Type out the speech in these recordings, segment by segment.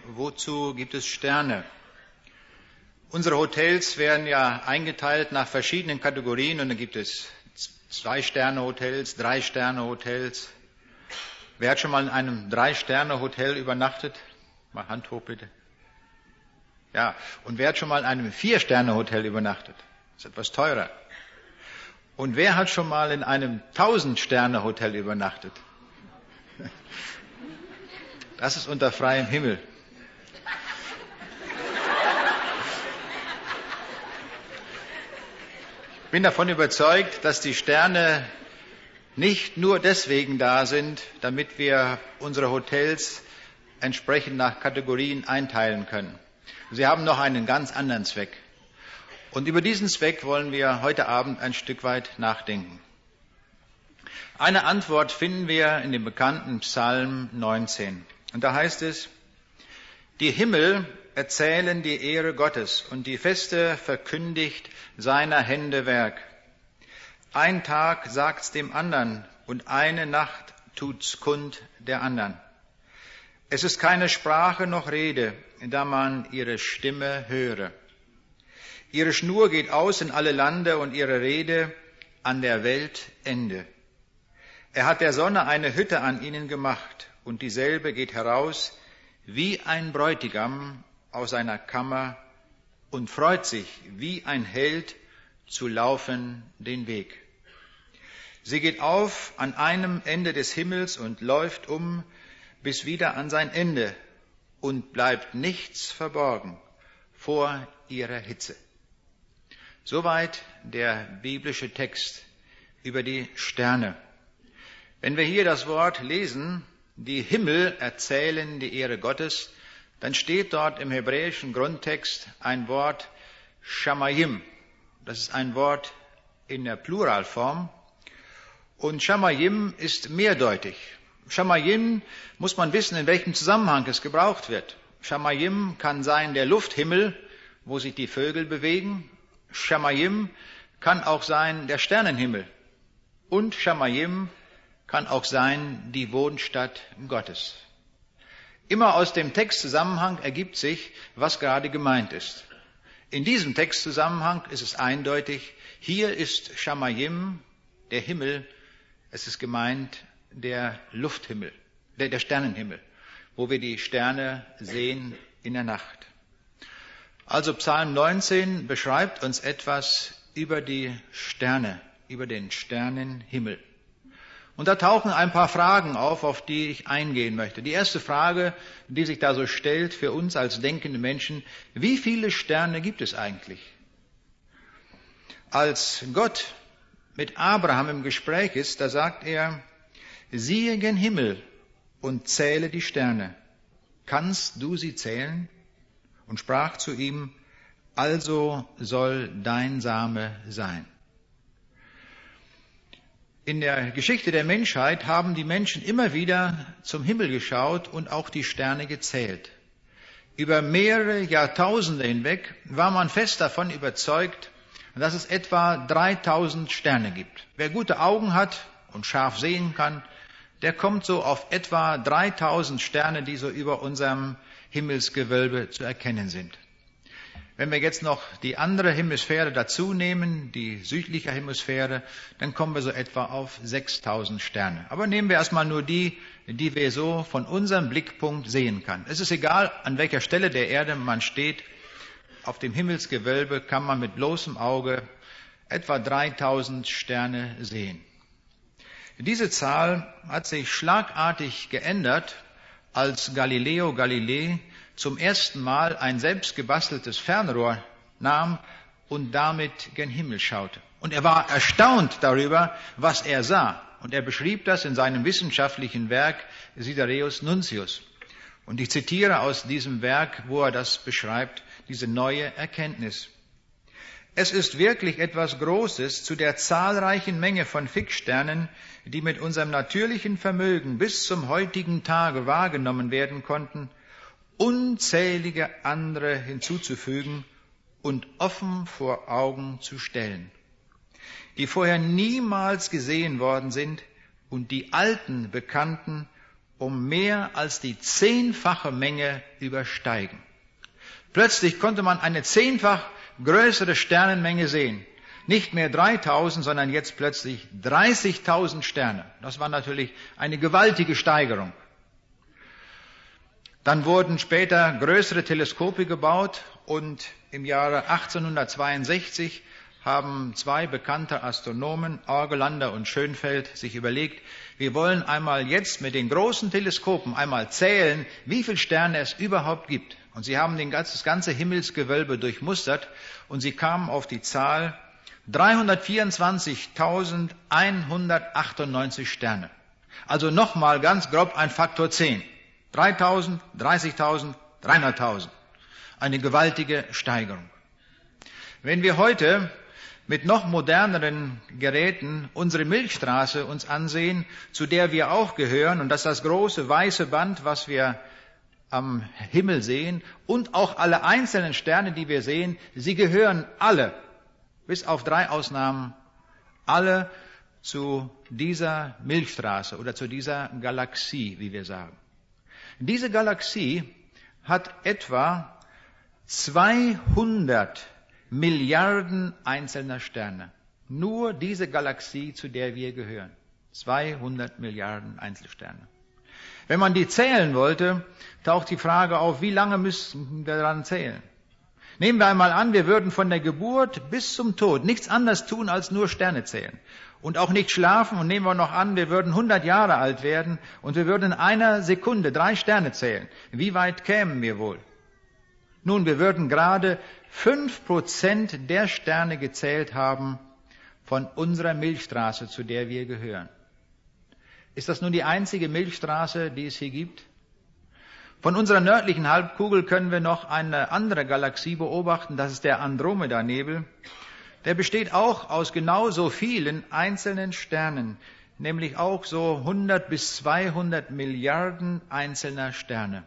wozu gibt es Sterne? Unsere Hotels werden ja eingeteilt nach verschiedenen Kategorien und dann gibt es 2-Sterne-Hotels, 3-Sterne-Hotels. Wer hat schon mal in einem 3-Sterne-Hotel übernachtet? Mal Hand hoch bitte. Ja, und wer hat schon mal in einem 4-Sterne-Hotel übernachtet? Das ist etwas teurer. Und wer hat schon mal in einem 1000-Sterne-Hotel übernachtet? Das ist unter freiem Himmel. Ich bin davon überzeugt, dass die Sterne nicht nur deswegen da sind, damit wir unsere Hotels entsprechend nach Kategorien einteilen können. Sie haben noch einen ganz anderen Zweck. Und über diesen Zweck wollen wir heute Abend ein Stück weit nachdenken. Eine Antwort finden wir in dem bekannten Psalm 19. Und da heißt es: Die Himmel erzählen die Ehre Gottes und die Feste verkündigt seiner Hände Werk. Ein Tag sagt's dem andern und eine Nacht tut's kund der andern. Es ist keine Sprache noch Rede, da man ihre Stimme höre. Ihre Schnur geht aus in alle Lande und ihre Rede an der Welt Ende. Er hat der Sonne eine Hütte an ihnen gemacht und dieselbe geht heraus wie ein Bräutigam aus seiner Kammer und freut sich wie ein Held zu laufen den Weg. Sie geht auf an einem Ende des Himmels und läuft bis wieder an sein Ende und bleibt nichts verborgen vor ihrer Hitze. Soweit der biblische Text über die Sterne. Wenn wir hier das Wort lesen, die Himmel erzählen die Ehre Gottes, dann steht dort im hebräischen Grundtext ein Wort Shamayim. Das ist ein Wort in der Pluralform. Und Shamayim ist mehrdeutig. Shamayim muss man wissen, in welchem Zusammenhang es gebraucht wird. Shamayim kann sein der Lufthimmel, wo sich die Vögel bewegen. Shamayim kann auch sein der Sternenhimmel. Und Shamayim kann auch sein die Wohnstadt Gottes. Immer aus dem Textzusammenhang ergibt sich, was gerade gemeint ist. In diesem Textzusammenhang ist es eindeutig, hier ist Shamayim, der Himmel, es ist gemeint der Lufthimmel, der Sternenhimmel, wo wir die Sterne sehen in der Nacht. Also Psalm 19 beschreibt uns etwas über die Sterne, über den Sternenhimmel. Und da tauchen ein paar Fragen auf die ich eingehen möchte. Die erste Frage, die sich da so stellt für uns als denkende Menschen: Wie viele Sterne gibt es eigentlich? Als Gott mit Abraham im Gespräch ist, da sagt er: Siehe gen Himmel und zähle die Sterne. Kannst du sie zählen? Und sprach zu ihm: Also soll dein Same sein. In der Geschichte der Menschheit haben die Menschen immer wieder zum Himmel geschaut und auch die Sterne gezählt. Über mehrere Jahrtausende hinweg war man fest davon überzeugt, dass es etwa 3000 Sterne gibt. Wer gute Augen hat und scharf sehen kann, der kommt so auf etwa 3000 Sterne, die so über unserem Himmelsgewölbe zu erkennen sind. Wenn wir jetzt noch die andere Hemisphäre dazu nehmen, die südliche Hemisphäre, dann kommen wir so etwa auf 6000 Sterne. Aber nehmen wir erstmal nur die wir so von unserem Blickpunkt sehen kann. Es ist egal, an welcher Stelle der Erde man steht. Auf dem Himmelsgewölbe kann man mit bloßem Auge etwa 3000 Sterne sehen. Diese Zahl hat sich schlagartig geändert, als Galileo Galilei zum ersten Mal ein selbst gebasteltes Fernrohr nahm und damit gen Himmel schaute. Und er war erstaunt darüber, was er sah. Und er beschrieb das in seinem wissenschaftlichen Werk Sidereus Nuncius. Und ich zitiere aus diesem Werk, wo er das beschreibt, diese neue Erkenntnis. Es ist wirklich etwas Großes, zu der zahlreichen Menge von Fixsternen, die mit unserem natürlichen Vermögen bis zum heutigen Tage wahrgenommen werden konnten, unzählige andere hinzuzufügen und offen vor Augen zu stellen, die vorher niemals gesehen worden sind und die alten Bekannten um mehr als die 10-fache Menge übersteigen. Plötzlich konnte man eine 10-fach größere Sternenmenge sehen. Nicht mehr 3.000, sondern jetzt plötzlich 30.000 Sterne. Das war natürlich eine gewaltige Steigerung. Dann wurden später größere Teleskope gebaut und im Jahre 1862 haben 2 bekannte Astronomen, Orgelander und Schönfeld, sich überlegt, wir wollen einmal jetzt mit den großen Teleskopen einmal zählen, wie viele Sterne es überhaupt gibt. Und sie haben das ganze Himmelsgewölbe durchmustert und sie kamen auf die Zahl 324.198 Sterne. Also nochmal ganz grob ein Faktor 10. 3.000, 30.000, 300.000. Eine gewaltige Steigerung. Wenn wir heute mit noch moderneren Geräten unsere Milchstraße uns ansehen, zu der wir auch gehören, und das ist das große weiße Band, was wir am Himmel sehen, und auch alle einzelnen Sterne, die wir sehen, sie gehören alle, bis auf 3 Ausnahmen, alle zu dieser Milchstraße oder zu dieser Galaxie, wie wir sagen. Diese Galaxie hat etwa 200 Milliarden einzelner Sterne. Nur diese Galaxie, zu der wir gehören. 200 Milliarden Einzelsterne. Wenn man die zählen wollte, taucht die Frage auf, wie lange müssen wir daran zählen? Nehmen wir einmal an, wir würden von der Geburt bis zum Tod nichts anderes tun, als nur Sterne zählen. Und auch nicht schlafen. Und nehmen wir noch an, wir würden 100 Jahre alt werden und wir würden in einer Sekunde 3 Sterne zählen. Wie weit kämen wir wohl? Nun, wir würden gerade 5% der Sterne gezählt haben von unserer Milchstraße, zu der wir gehören. Ist das nun die einzige Milchstraße, die es hier gibt? Von unserer nördlichen Halbkugel können wir noch eine andere Galaxie beobachten, das ist der Andromeda-Nebel. Der besteht auch aus genauso vielen einzelnen Sternen, nämlich auch so 100 bis 200 Milliarden einzelner Sterne.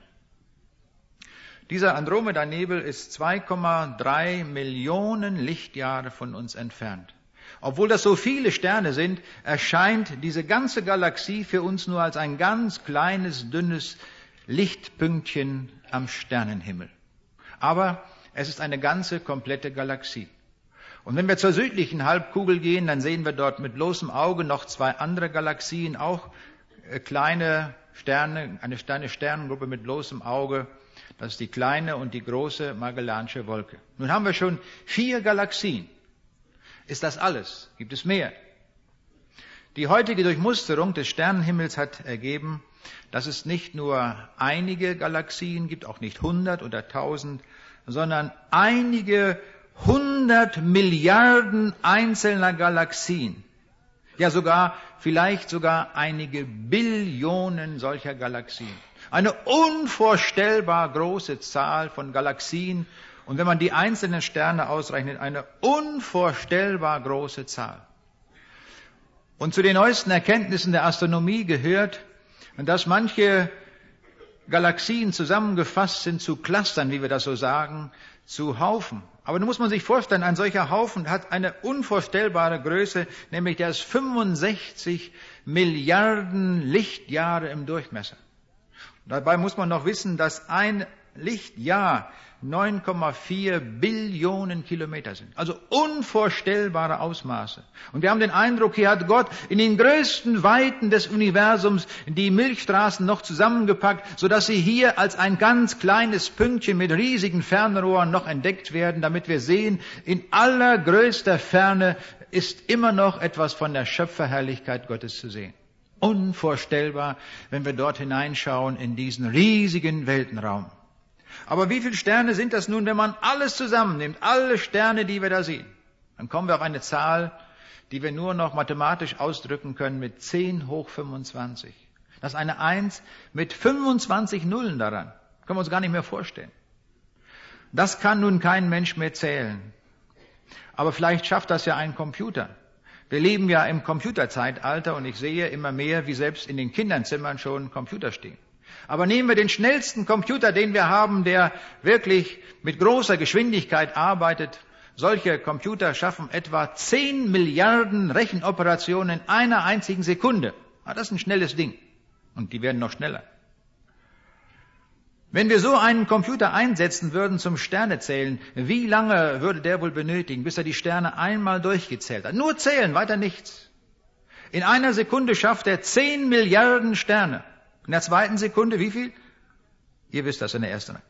Dieser Andromeda-Nebel ist 2,3 Millionen Lichtjahre von uns entfernt. Obwohl das so viele Sterne sind, erscheint diese ganze Galaxie für uns nur als ein ganz kleines, dünnes Lichtpünktchen am Sternenhimmel. Aber es ist eine ganze, komplette Galaxie. Und wenn wir zur südlichen Halbkugel gehen, dann sehen wir dort mit bloßem Auge noch 2 andere Galaxien, auch kleine Sterne, eine Sternengruppe mit bloßem Auge. Das ist die kleine und die große Magellansche Wolke. Nun haben wir schon 4 Galaxien. Ist das alles? Gibt es mehr? Die heutige Durchmusterung des Sternenhimmels hat ergeben, dass es nicht nur einige Galaxien gibt, auch nicht 100 oder 1000, sondern einige 100 Milliarden einzelner Galaxien. Ja, vielleicht sogar einige Billionen solcher Galaxien. Eine unvorstellbar große Zahl von Galaxien. Und wenn man die einzelnen Sterne ausrechnet, eine unvorstellbar große Zahl. Und zu den neuesten Erkenntnissen der Astronomie gehört, dass manche Galaxien zusammengefasst sind zu Clustern, wie wir das so sagen, zu Haufen. Aber nun muss man sich vorstellen, ein solcher Haufen hat eine unvorstellbare Größe, nämlich der ist 65 Milliarden Lichtjahre im Durchmesser. Dabei muss man noch wissen, dass ein Lichtjahr 9,4 Billionen Kilometer sind. Also unvorstellbare Ausmaße. Und wir haben den Eindruck, hier hat Gott in den größten Weiten des Universums die Milchstraßen noch zusammengepackt, sodass sie hier als ein ganz kleines Pünktchen mit riesigen Fernrohren noch entdeckt werden, damit wir sehen, in allergrößter Ferne ist immer noch etwas von der Schöpferherrlichkeit Gottes zu sehen. Unvorstellbar, wenn wir dort hineinschauen in diesen riesigen Weltenraum. Aber wie viele Sterne sind das nun, wenn man alles zusammennimmt, alle Sterne, die wir da sehen? Dann kommen wir auf eine Zahl, die wir nur noch mathematisch ausdrücken können mit 10 hoch 25. Das ist eine 1 mit 25 Nullen daran. Können wir uns gar nicht mehr vorstellen. Das kann nun kein Mensch mehr zählen. Aber vielleicht schafft das ja ein Computer. Wir leben ja im Computerzeitalter und ich sehe immer mehr, wie selbst in den Kinderzimmern schon Computer stehen. Aber nehmen wir den schnellsten Computer, den wir haben, der wirklich mit großer Geschwindigkeit arbeitet. Solche Computer schaffen etwa 10 Milliarden Rechenoperationen in einer einzigen Sekunde. Das ist ein schnelles Ding. Und die werden noch schneller. Wenn wir so einen Computer einsetzen würden zum Sternezählen, wie lange würde der wohl benötigen, bis er die Sterne einmal durchgezählt hat? Nur zählen, weiter nichts. In einer Sekunde schafft er 10 Milliarden Sterne. In der zweiten Sekunde wie viel? Ihr wisst das in der ersten.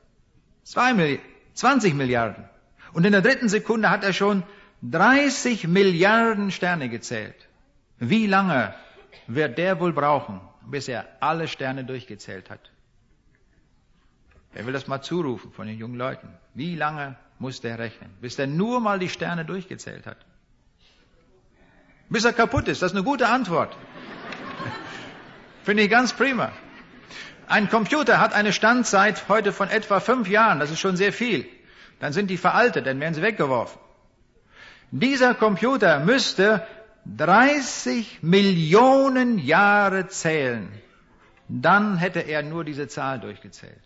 20 Milliarden. Und in der dritten Sekunde hat er schon 30 Milliarden Sterne gezählt. Wie lange wird der wohl brauchen, bis er alle Sterne durchgezählt hat? Wer will das mal zurufen von den jungen Leuten? Wie lange muss der rechnen, bis der nur mal die Sterne durchgezählt hat? Bis er kaputt ist, das ist eine gute Antwort. Finde ich ganz prima. Ein Computer hat eine Standzeit heute von etwa 5 Jahren, das ist schon sehr viel. Dann sind die veraltet, dann werden sie weggeworfen. Dieser Computer müsste 30 Millionen Jahre zählen. Dann hätte er nur diese Zahl durchgezählt.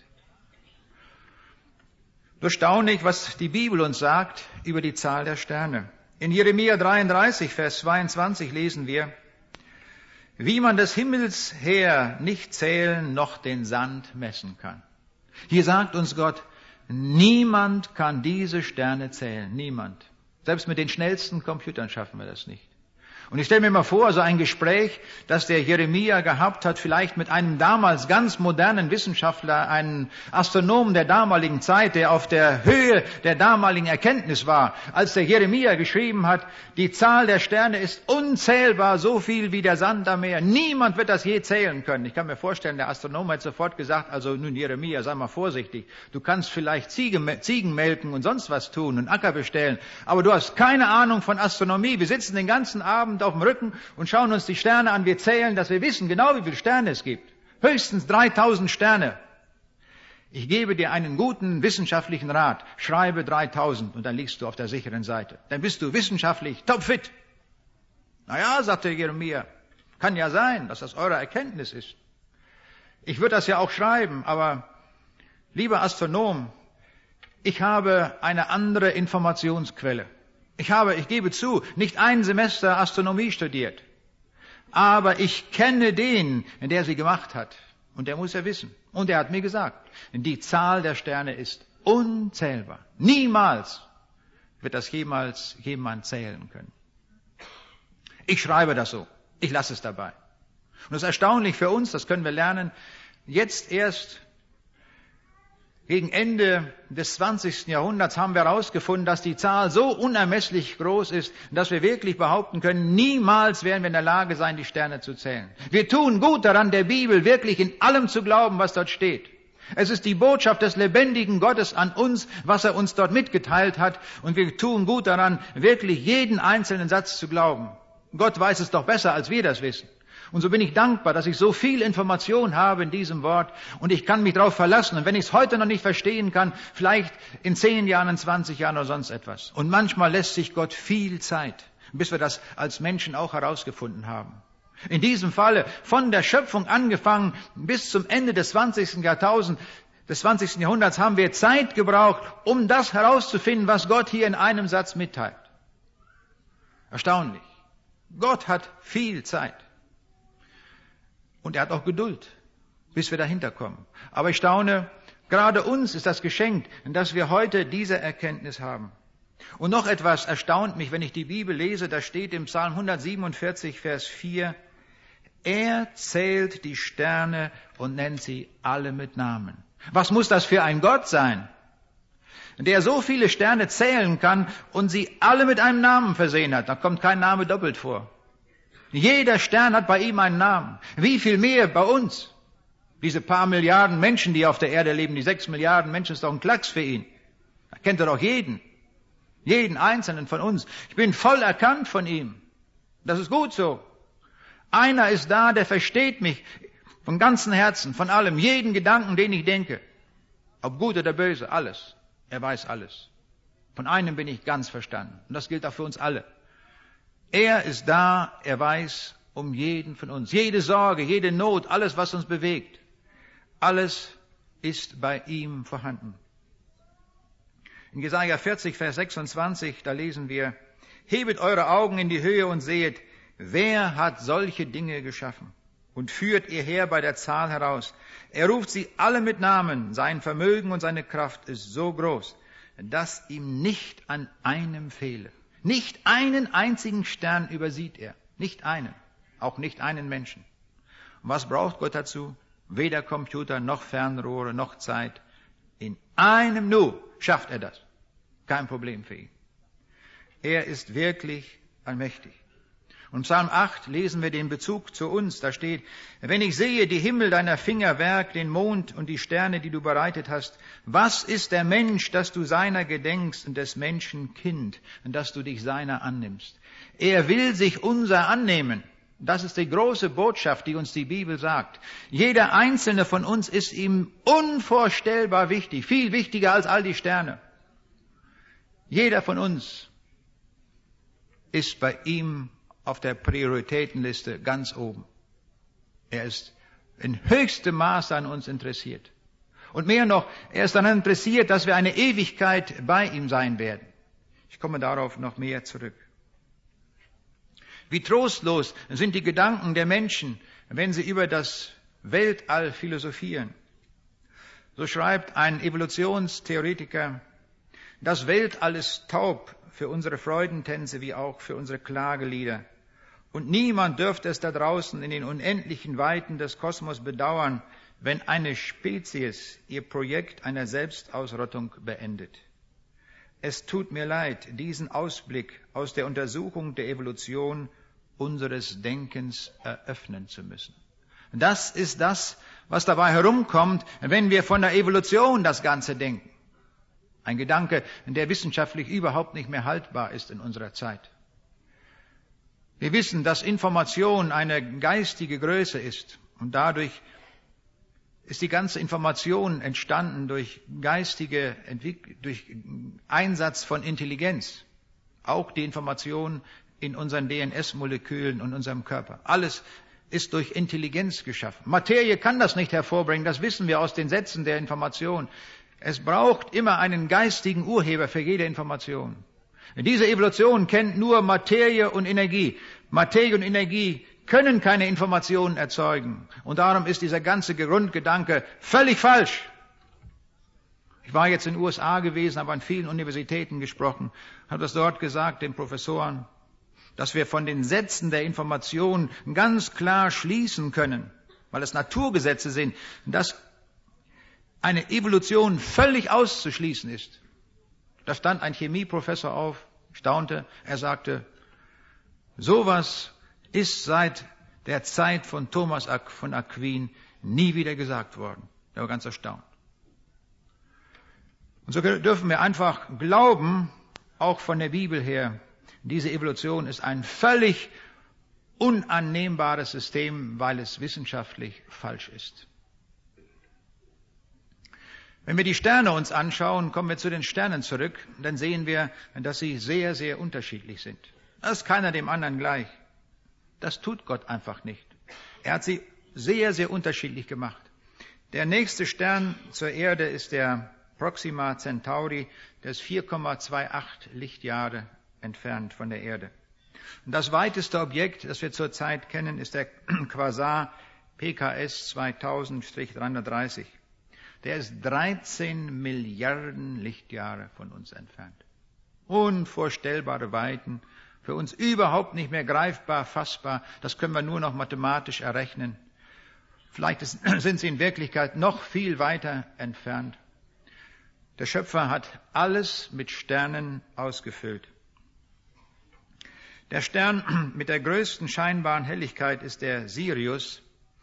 Erstaunlich, was die Bibel uns sagt über die Zahl der Sterne. In Jeremia 33, Vers 22 lesen wir, wie man des Himmels her nicht zählen noch den Sand messen kann. Hier sagt uns Gott, niemand kann diese Sterne zählen. Niemand. Selbst mit den schnellsten Computern schaffen wir das nicht. Und ich stelle mir mal vor, so ein Gespräch, das der Jeremia gehabt hat, vielleicht mit einem damals ganz modernen Wissenschaftler, einem Astronomen der damaligen Zeit, der auf der Höhe der damaligen Erkenntnis war. Als der Jeremia geschrieben hat, die Zahl der Sterne ist unzählbar, so viel wie der Sand am Meer. Niemand wird das je zählen können. Ich kann mir vorstellen, der Astronom hat sofort gesagt, also nun Jeremia, sei mal vorsichtig. Du kannst vielleicht Ziegen melken und sonst was tun und Acker bestellen, aber du hast keine Ahnung von Astronomie. Wir sitzen den ganzen Abend auf dem Rücken und schauen uns die Sterne an. Wir zählen, dass wir wissen genau, wie viele Sterne es gibt. Höchstens 3000 Sterne. Ich gebe dir einen guten wissenschaftlichen Rat. Schreibe 3000 und dann liegst du auf der sicheren Seite. Dann bist du wissenschaftlich topfit. Naja, sagte Jeremia, kann ja sein, dass das eure Erkenntnis ist. Ich würde das ja auch schreiben, aber lieber Astronom, ich habe eine andere Informationsquelle. Ich gebe zu, nicht ein Semester Astronomie studiert. Aber ich kenne den, der sie gemacht hat. Und der muss ja wissen. Und er hat mir gesagt, die Zahl der Sterne ist unzählbar. Niemals wird das jemals jemand zählen können. Ich schreibe das so. Ich lasse es dabei. Und das ist erstaunlich für uns, das können wir lernen, jetzt erst gegen Ende des 20. Jahrhunderts haben wir herausgefunden, dass die Zahl so unermesslich groß ist, dass wir wirklich behaupten können, niemals werden wir in der Lage sein, die Sterne zu zählen. Wir tun gut daran, der Bibel wirklich in allem zu glauben, was dort steht. Es ist die Botschaft des lebendigen Gottes an uns, was er uns dort mitgeteilt hat. Und wir tun gut daran, wirklich jeden einzelnen Satz zu glauben. Gott weiß es doch besser, als wir das wissen. Und so bin ich dankbar, dass ich so viel Information habe in diesem Wort und ich kann mich darauf verlassen. Und wenn ich es heute noch nicht verstehen kann, vielleicht in 10 Jahren, in 20 Jahren oder sonst etwas. Und manchmal lässt sich Gott viel Zeit, bis wir das als Menschen auch herausgefunden haben. In diesem Falle von der Schöpfung angefangen bis zum Ende des 20. Jahrtausends, des 20. Jahrhunderts haben wir Zeit gebraucht, um das herauszufinden, was Gott hier in einem Satz mitteilt. Erstaunlich. Gott hat viel Zeit. Und er hat auch Geduld, bis wir dahinter kommen. Aber ich staune, gerade uns ist das geschenkt, dass wir heute diese Erkenntnis haben. Und noch etwas erstaunt mich, wenn ich die Bibel lese, da steht im Psalm 147, Vers 4, er zählt die Sterne und nennt sie alle mit Namen. Was muss das für ein Gott sein, der so viele Sterne zählen kann und sie alle mit einem Namen versehen hat? Da kommt kein Name doppelt vor. Jeder Stern hat bei ihm einen Namen. Wie viel mehr bei uns? Diese paar Milliarden Menschen, die auf der Erde leben, die 6 Milliarden Menschen, ist doch ein Klacks für ihn. Da kennt er doch jeden. Jeden einzelnen von uns. Ich bin voll erkannt von ihm. Das ist gut so. Einer ist da, der versteht mich von ganzem Herzen, von allem, jeden Gedanken, den ich denke. Ob gut oder böse, alles. Er weiß alles. Von einem bin ich ganz verstanden. Und das gilt auch für uns alle. Er ist da, er weiß um jeden von uns. Jede Sorge, jede Not, alles, was uns bewegt. Alles ist bei ihm vorhanden. In Jesaja 40, Vers 26, da lesen wir, hebet eure Augen in die Höhe und sehet, wer hat solche Dinge geschaffen? und führt ihr Heer bei der Zahl heraus. Er ruft sie alle mit Namen. Sein Vermögen und seine Kraft ist so groß, dass ihm nicht an einem fehle. Nicht einen einzigen Stern übersieht er. Nicht einen. Auch nicht einen Menschen. Und was braucht Gott dazu? Weder Computer, noch Fernrohre, noch Zeit. In einem Nu schafft er das. Kein Problem für ihn. Er ist wirklich allmächtig. Und Psalm 8 lesen wir den Bezug zu uns. Da steht, wenn ich sehe die Himmel deiner Finger Werk, den Mond und die Sterne, die du bereitet hast, was ist der Mensch, dass du seiner gedenkst und des Menschen Kind und dass du dich seiner annimmst? Er will sich unser annehmen. Das ist die große Botschaft, die uns die Bibel sagt. Jeder einzelne von uns ist ihm unvorstellbar wichtig, viel wichtiger als all die Sterne. Jeder von uns ist bei ihm auf der Prioritätenliste ganz oben. Er ist in höchstem Maße an uns interessiert. Und mehr noch, er ist daran interessiert, dass wir eine Ewigkeit bei ihm sein werden. Ich komme darauf noch mehr zurück. Wie trostlos sind die Gedanken der Menschen, wenn sie über das Weltall philosophieren. So schreibt ein Evolutionstheoretiker, das Weltall ist taub für unsere Freudentänze wie auch für unsere Klagelieder. Und niemand dürfte es da draußen in den unendlichen Weiten des Kosmos bedauern, wenn eine Spezies ihr Projekt einer Selbstausrottung beendet. Es tut mir leid, diesen Ausblick aus der Untersuchung der Evolution unseres Denkens eröffnen zu müssen. Das ist das, was dabei herumkommt, wenn wir von der Evolution das Ganze denken. Ein Gedanke, der wissenschaftlich überhaupt nicht mehr haltbar ist in unserer Zeit. Wir wissen, dass Information eine geistige Größe ist und dadurch ist die ganze Information entstanden durch durch Einsatz von Intelligenz. Auch die Information in unseren DNS-Molekülen und unserem Körper. Alles ist durch Intelligenz geschaffen. Materie kann das nicht hervorbringen, das wissen wir aus den Sätzen der Information. Es braucht immer einen geistigen Urheber für jede Information. Diese Evolution kennt nur Materie und Energie. Materie und Energie können keine Informationen erzeugen. Und darum ist dieser ganze Grundgedanke völlig falsch. Ich war jetzt in den USA gewesen, habe an vielen Universitäten gesprochen, habe das dort gesagt, den Professoren, dass wir von den Sätzen der Information ganz klar schließen können, weil es Naturgesetze sind, dass eine Evolution völlig auszuschließen ist. Da stand ein Chemieprofessor auf, staunte, er sagte, sowas ist seit der Zeit von Thomas von Aquin nie wieder gesagt worden. Er war ganz erstaunt. Und so dürfen wir einfach glauben, auch von der Bibel her, diese Evolution ist ein völlig unannehmbares System, weil es wissenschaftlich falsch ist. Wenn wir die Sterne uns anschauen, kommen wir zu den Sternen zurück, dann sehen wir, dass sie sehr, sehr unterschiedlich sind. Da ist keiner dem anderen gleich. Das tut Gott einfach nicht. Er hat sie sehr, sehr unterschiedlich gemacht. Der nächste Stern zur Erde ist der Proxima Centauri, der ist 4,28 Lichtjahre entfernt von der Erde. Und das weiteste Objekt, das wir zurzeit kennen, ist der Quasar PKS 2000-330. Der ist 13 Milliarden Lichtjahre von uns entfernt. Unvorstellbare Weiten, für uns überhaupt nicht mehr greifbar, fassbar. Das können wir nur noch mathematisch errechnen. Vielleicht sind sie in Wirklichkeit noch viel weiter entfernt. Der Schöpfer hat alles mit Sternen ausgefüllt. Der Stern mit der größten scheinbaren Helligkeit ist der Sirius.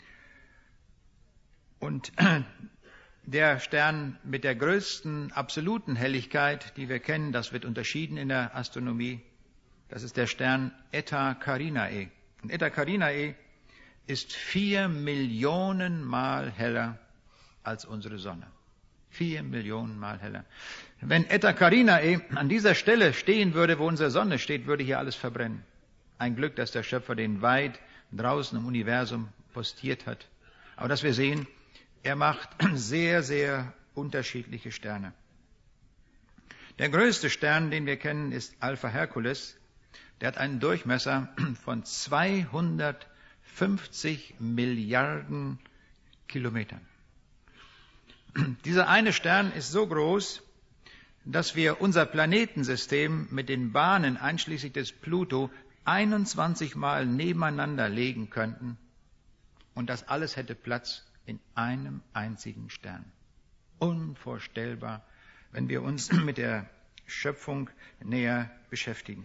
Und der Stern mit der größten absoluten Helligkeit, die wir kennen, das wird unterschieden in der Astronomie, das ist der Stern Eta Carinae. Und Eta Carinae ist 4 Millionen Mal heller als unsere Sonne. 4 Millionen Mal heller. Wenn Eta Carinae an dieser Stelle stehen würde, wo unsere Sonne steht, würde hier alles verbrennen. Ein Glück, dass der Schöpfer den weit draußen im Universum postiert hat. Aber dass wir sehen, er macht sehr, sehr unterschiedliche Sterne. Der größte Stern, den wir kennen, ist Alpha Hercules. Der hat einen Durchmesser von 240 50 Milliarden Kilometern. Dieser eine Stern ist so groß, dass wir unser Planetensystem mit den Bahnen einschließlich des Pluto 21 Mal nebeneinander legen könnten. Und das alles hätte Platz in einem einzigen Stern. Unvorstellbar, wenn wir uns mit der Schöpfung näher beschäftigen.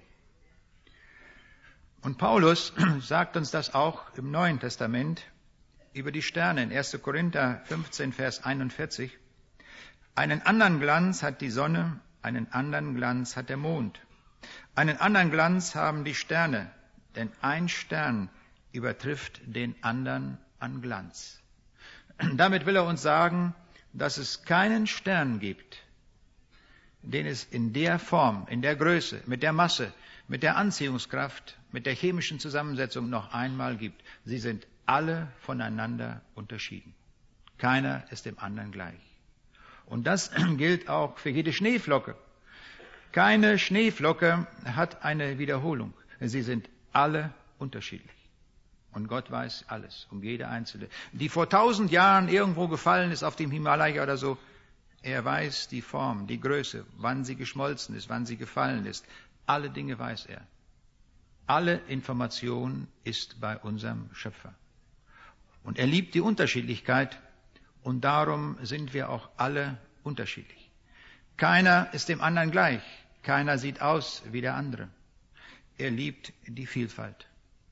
Und Paulus sagt uns das auch im Neuen Testament über die Sterne in 1. Korinther 15, Vers 41. Einen anderen Glanz hat die Sonne, einen anderen Glanz hat der Mond. Einen anderen Glanz haben die Sterne, denn ein Stern übertrifft den anderen an Glanz. Damit will er uns sagen, dass es keinen Stern gibt, den es in der Form, in der Größe, mit der Masse, mit der Anziehungskraft, mit der chemischen Zusammensetzung noch einmal gibt. Sie sind alle voneinander unterschieden. Keiner ist dem anderen gleich. Und das gilt auch für jede Schneeflocke. Keine Schneeflocke hat eine Wiederholung. Sie sind alle unterschiedlich. Und Gott weiß alles, um jede einzelne. Die vor 1000 Jahren irgendwo gefallen ist auf dem Himalaya oder so, er weiß die Form, die Größe, wann sie geschmolzen ist, wann sie gefallen ist. Alle Dinge weiß er. Alle Information ist bei unserem Schöpfer. Und er liebt die Unterschiedlichkeit und darum sind wir auch alle unterschiedlich. Keiner ist dem anderen gleich. Keiner sieht aus wie der andere. Er liebt die Vielfalt.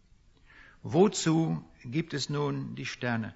Wozu gibt es nun die Sterne?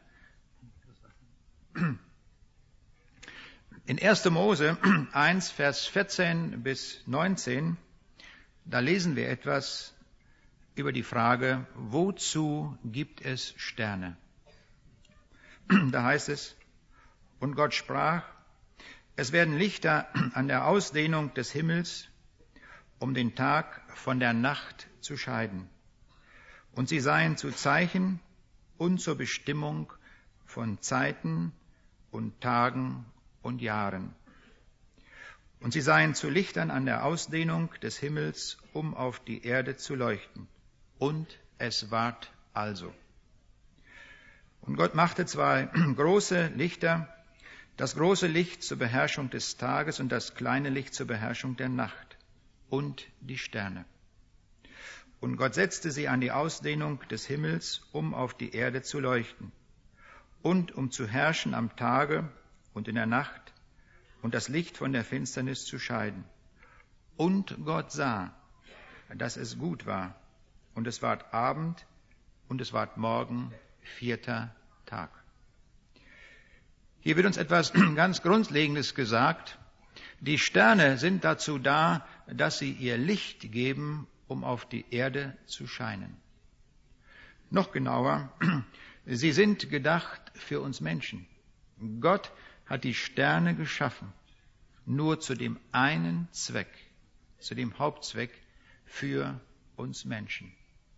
In 1. Mose 1, Vers 14 bis 19, da lesen wir etwas über die Frage, wozu gibt es Sterne? Da heißt es, und Gott sprach, es werden Lichter an der Ausdehnung des Himmels, um den Tag von der Nacht zu scheiden. Und sie seien zu Zeichen und zur Bestimmung von Zeiten und Tagen und Jahren. Und sie seien zu Lichtern an der Ausdehnung des Himmels, um auf die Erde zu leuchten. Und es ward also. Und Gott machte zwei große Lichter, das große Licht zur Beherrschung des Tages und das kleine Licht zur Beherrschung der Nacht und die Sterne. Und Gott setzte sie an die Ausdehnung des Himmels, um auf die Erde zu leuchten und um zu herrschen am Tage und in der Nacht und das Licht von der Finsternis zu scheiden. Und Gott sah, dass es gut war. Und es ward Abend und es ward Morgen, 4. Tag. Hier wird uns etwas ganz Grundlegendes gesagt. Die Sterne sind dazu da, dass sie ihr Licht geben, um auf die Erde zu scheinen. Noch genauer, sie sind gedacht für uns Menschen. Gott hat die Sterne geschaffen, nur zu dem einen Zweck, zu dem Hauptzweck für uns Menschen.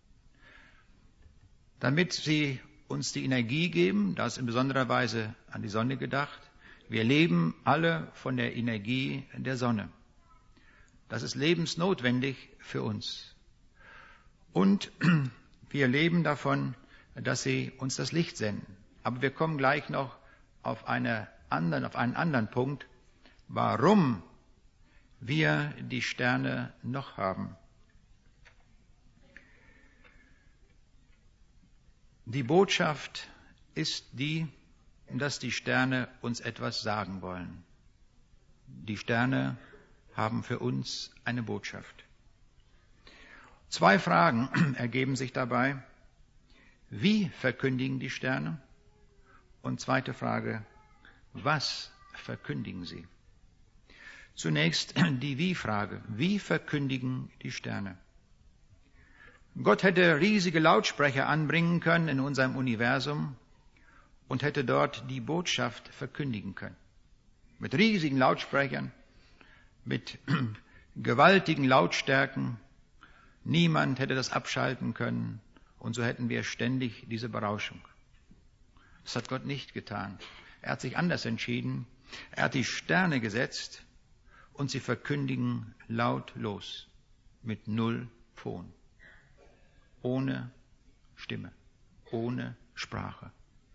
Damit sie uns die Energie geben, da ist in besonderer Weise an die Sonne gedacht. Wir leben alle von der Energie der Sonne. Das ist lebensnotwendig für uns. Und wir leben davon, dass sie uns das Licht senden. Aber wir kommen gleich noch auf einen anderen Punkt, warum wir die Sterne noch haben. Die Botschaft ist die, dass die Sterne uns etwas sagen wollen. Die Sterne haben für uns eine Botschaft. 2 Fragen ergeben sich dabei. Wie verkündigen die Sterne? Und zweite Frage, was verkündigen sie? Zunächst die Wie-Frage. Wie verkündigen die Sterne? Gott hätte riesige Lautsprecher anbringen können in unserem Universum und hätte dort die Botschaft verkündigen können. Mit riesigen Lautsprechern, mit gewaltigen Lautstärken. Niemand hätte das abschalten können und so hätten wir ständig diese Berauschung. Das hat Gott nicht getan. Er hat sich anders entschieden. Er hat die Sterne gesetzt und sie verkündigen lautlos, mit 0 Ton, ohne Stimme. ohne Sprache.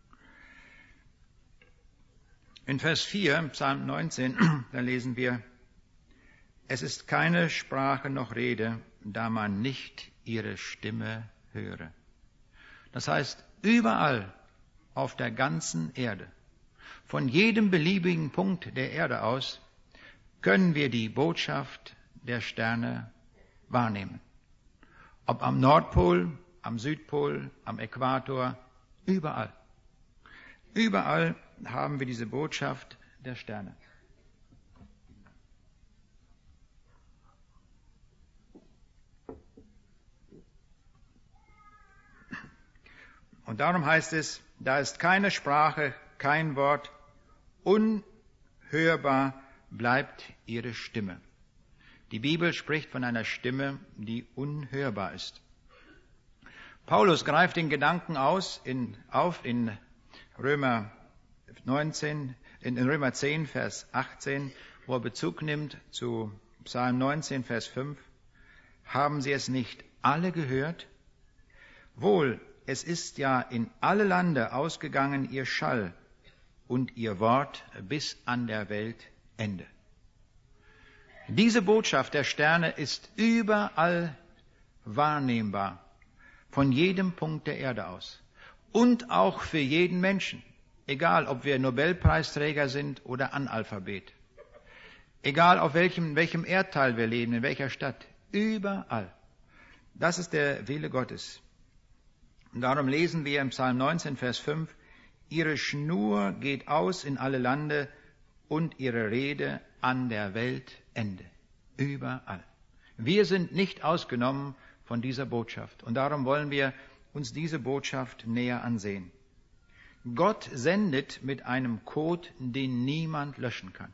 In Vers 4, Psalm 19, da lesen wir, es ist keine Sprache noch Rede, da man nicht ihre Stimme höre. Das heißt, überall auf der ganzen Erde, von jedem beliebigen Punkt der Erde aus, können wir die Botschaft der Sterne wahrnehmen. Ob am Nordpol, am Südpol, am Äquator, überall. Überall haben wir diese Botschaft der Sterne. Und darum heißt es, da ist keine Sprache, kein Wort, unhörbar bleibt ihre Stimme. Die Bibel spricht von einer Stimme, die unhörbar ist. Paulus greift den Gedanken auf in Römer 10, Vers 18, wo er Bezug nimmt zu Psalm 19, Vers 5. Haben Sie es nicht alle gehört? Wohl, es ist ja in alle Lande ausgegangen ihr Schall und ihr Wort bis an der Welt Ende. Diese Botschaft der Sterne ist überall wahrnehmbar, von jedem Punkt der Erde aus. Und auch für jeden Menschen, egal ob wir Nobelpreisträger sind oder Analphabet. Egal auf welchem Erdteil wir leben, in welcher Stadt, überall. Das ist der Wille Gottes. Und darum lesen wir im Psalm 19, Vers 5, ihre Schnur geht aus in alle Lande und ihre Rede an der Weltende. Überall. Wir sind nicht ausgenommen von dieser Botschaft. Und darum wollen wir uns diese Botschaft näher ansehen. Gott sendet mit einem Code, den niemand löschen kann.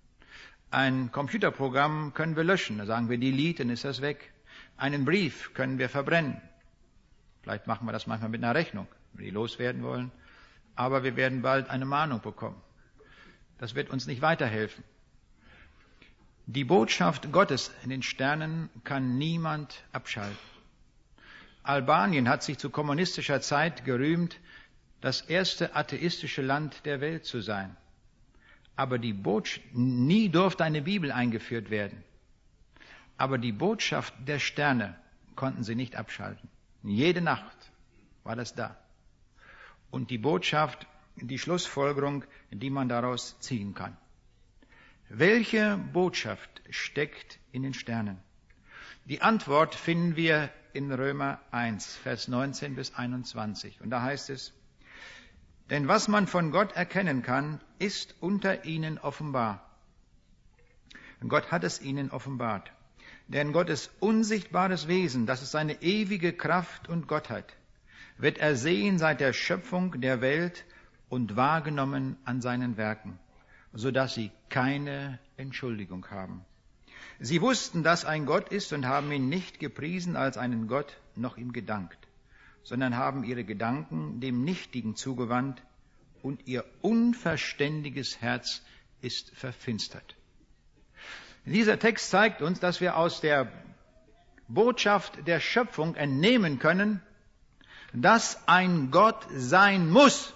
Ein Computerprogramm können wir löschen. Da sagen wir Delete, dann ist das weg. Einen Brief können wir verbrennen. Vielleicht machen wir das manchmal mit einer Rechnung, wenn wir die loswerden wollen. Aber wir werden bald eine Mahnung bekommen. Das wird uns nicht weiterhelfen. Die Botschaft Gottes in den Sternen kann niemand abschalten. Albanien hat sich zu kommunistischer Zeit gerühmt, das erste atheistische Land der Welt zu sein. Aber nie durfte eine Bibel eingeführt werden. Aber die Botschaft der Sterne konnten sie nicht abschalten. Jede Nacht war das da. Und die Botschaft, die Schlussfolgerung, die man daraus ziehen kann. Welche Botschaft steckt in den Sternen? Die Antwort finden wir in Römer 1, Vers 19 bis 21. Und da heißt es, denn was man von Gott erkennen kann, ist unter ihnen offenbar. Gott hat es ihnen offenbart. Denn Gottes unsichtbares Wesen, das ist seine ewige Kraft und Gottheit, wird ersehen seit der Schöpfung der Welt und wahrgenommen an seinen Werken, sodass sie keine Entschuldigung haben. Sie wussten, dass ein Gott ist und haben ihn nicht gepriesen als einen Gott, noch ihm gedankt, sondern haben ihre Gedanken dem Nichtigen zugewandt und ihr unverständiges Herz ist verfinstert. Dieser Text zeigt uns, dass wir aus der Botschaft der Schöpfung entnehmen können, dass ein Gott sein muss.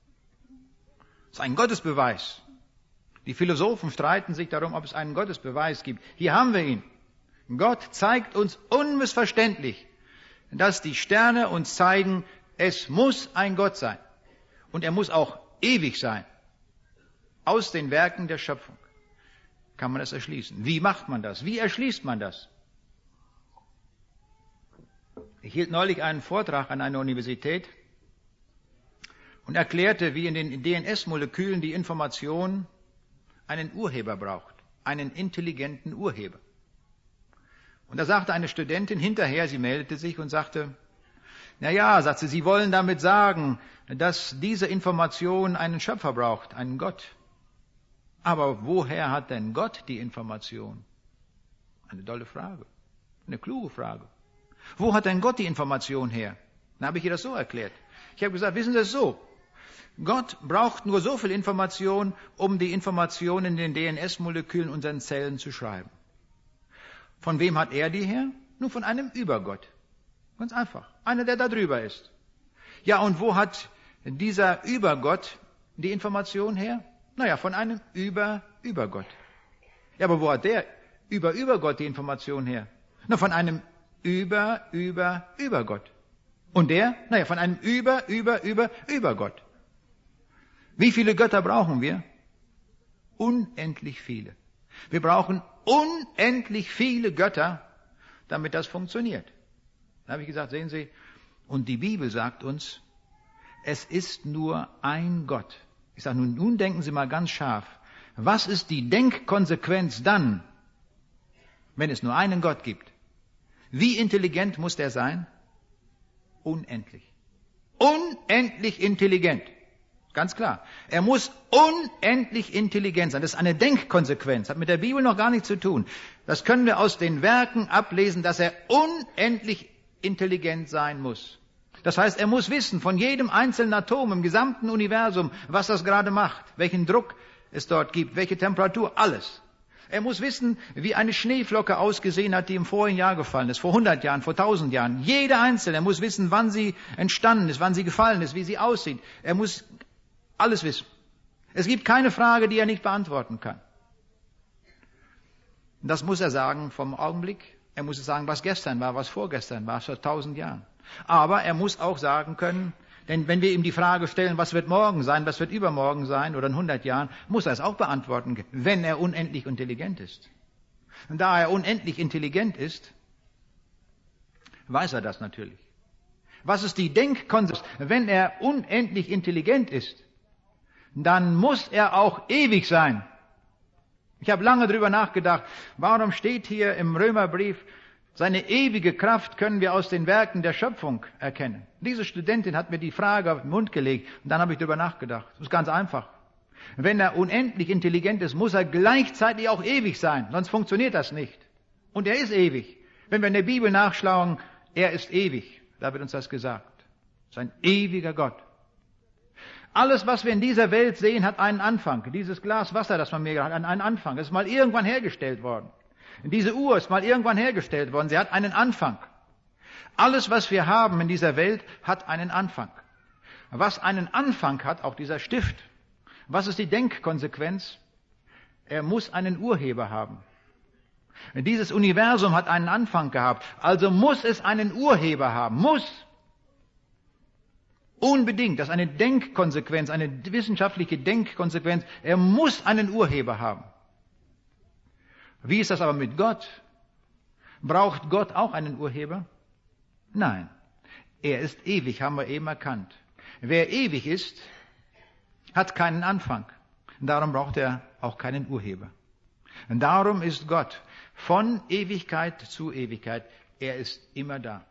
Das ist ein Gottesbeweis. Die Philosophen streiten sich darum, ob es einen Gottesbeweis gibt. Hier haben wir ihn. Gott zeigt uns unmissverständlich, dass die Sterne uns zeigen, es muss ein Gott sein. Und er muss auch ewig sein. Aus den Werken der Schöpfung kann man das erschließen. Wie macht man das? Wie erschließt man das? Ich hielt neulich einen Vortrag an einer Universität und erklärte, wie in den DNS-Molekülen die Information einen Urheber braucht, einen intelligenten Urheber. Und da sagte eine Studentin hinterher, sie meldete sich und sagte, sagte sie, wollen damit sagen, dass diese Information einen Schöpfer braucht, einen Gott. Aber woher hat denn Gott die Information? Eine dolle Frage, eine kluge Frage. Wo hat denn Gott die Information her? Dann habe ich ihr das so erklärt. Ich habe gesagt, wissen Sie es so, Gott braucht nur so viel Information, um die Informationen in den DNS-Molekülen unseren Zellen zu schreiben. Von wem hat er die her? Nur von einem Übergott. Ganz einfach. Einer, der da drüber ist. Ja, und wo hat dieser Übergott die Information her? Naja, von einem Übergott. Ja, aber wo hat der Übergott die Information her? Na, von einem Übergott. Und der? Naja, von einem Übergott. Wie viele Götter brauchen wir? Unendlich viele. Wir brauchen unendlich viele Götter, damit das funktioniert. Da habe ich gesagt, sehen Sie, und die Bibel sagt uns, es ist nur ein Gott. Ich sage, nun denken Sie mal ganz scharf. Was ist die Denkkonsequenz dann, wenn es nur einen Gott gibt? Wie intelligent muss der sein? Unendlich. Unendlich intelligent. Ganz klar. Er muss unendlich intelligent sein. Das ist eine Denkkonsequenz. Hat mit der Bibel noch gar nichts zu tun. Das können wir aus den Werken ablesen, dass er unendlich intelligent sein muss. Das heißt, er muss wissen von jedem einzelnen Atom im gesamten Universum, was das gerade macht, welchen Druck es dort gibt, welche Temperatur, alles. Er muss wissen, wie eine Schneeflocke ausgesehen hat, die im vorigen Jahr gefallen ist, vor 100 Jahren, vor 1000 Jahren. Jeder Einzelne. Er muss wissen, wann sie entstanden ist, wann sie gefallen ist, wie sie aussieht. Er muss alles wissen. Es gibt keine Frage, die er nicht beantworten kann. Das muss er sagen vom Augenblick. Er muss sagen, was gestern war, was vorgestern war, vor 1000 Jahren. Aber er muss auch sagen können, denn wenn wir ihm die Frage stellen, was wird morgen sein, was wird übermorgen sein oder in 100 Jahren, muss er es auch beantworten können, wenn er unendlich intelligent ist. Und da er unendlich intelligent ist, weiß er das natürlich. Was ist die Denkkonsequenz? Wenn er unendlich intelligent ist, dann muss er auch ewig sein. Ich habe lange darüber nachgedacht, warum steht hier im Römerbrief, seine ewige Kraft können wir aus den Werken der Schöpfung erkennen. Diese Studentin hat mir die Frage auf den Mund gelegt und dann habe ich darüber nachgedacht. Das ist ganz einfach. Wenn er unendlich intelligent ist, muss er gleichzeitig auch ewig sein, sonst funktioniert das nicht. Und er ist ewig. Wenn wir in der Bibel nachschlagen, er ist ewig. Da wird uns das gesagt. Das ist ein ewiger Gott. Alles, was wir in dieser Welt sehen, hat einen Anfang. Dieses Glas Wasser, das man mir hat, hat einen Anfang. Es ist mal irgendwann hergestellt worden. Diese Uhr ist mal irgendwann hergestellt worden. Sie hat einen Anfang. Alles, was wir haben in dieser Welt, hat einen Anfang. Was einen Anfang hat, auch dieser Stift. Was ist die Denkkonsequenz? Er muss einen Urheber haben. Dieses Universum hat einen Anfang gehabt. Also muss es einen Urheber haben. Muss. Unbedingt. Das ist eine Denkkonsequenz, eine wissenschaftliche Denkkonsequenz. Er muss einen Urheber haben. Wie ist das aber mit Gott? Braucht Gott auch einen Urheber? Nein. Er ist ewig, haben wir eben erkannt. Wer ewig ist, hat keinen Anfang. Darum braucht er auch keinen Urheber. Und darum ist Gott von Ewigkeit zu Ewigkeit. Er ist immer da.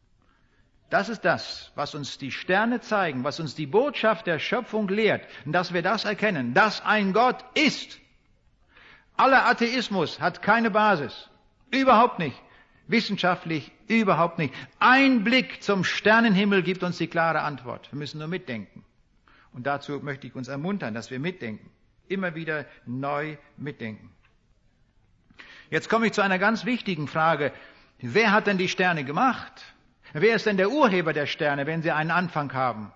Das ist das, was uns die Sterne zeigen, was uns die Botschaft der Schöpfung lehrt, dass wir das erkennen, dass ein Gott ist. Aller Atheismus hat keine Basis. Überhaupt nicht. Wissenschaftlich überhaupt nicht. Ein Blick zum Sternenhimmel gibt uns die klare Antwort. Wir müssen nur mitdenken. Und dazu möchte ich uns ermuntern, dass wir mitdenken. Immer wieder neu mitdenken. Jetzt komme ich zu einer ganz wichtigen Frage. Wer hat denn die Sterne gemacht? Wer ist denn der Urheber der Sterne, wenn sie einen Anfang haben?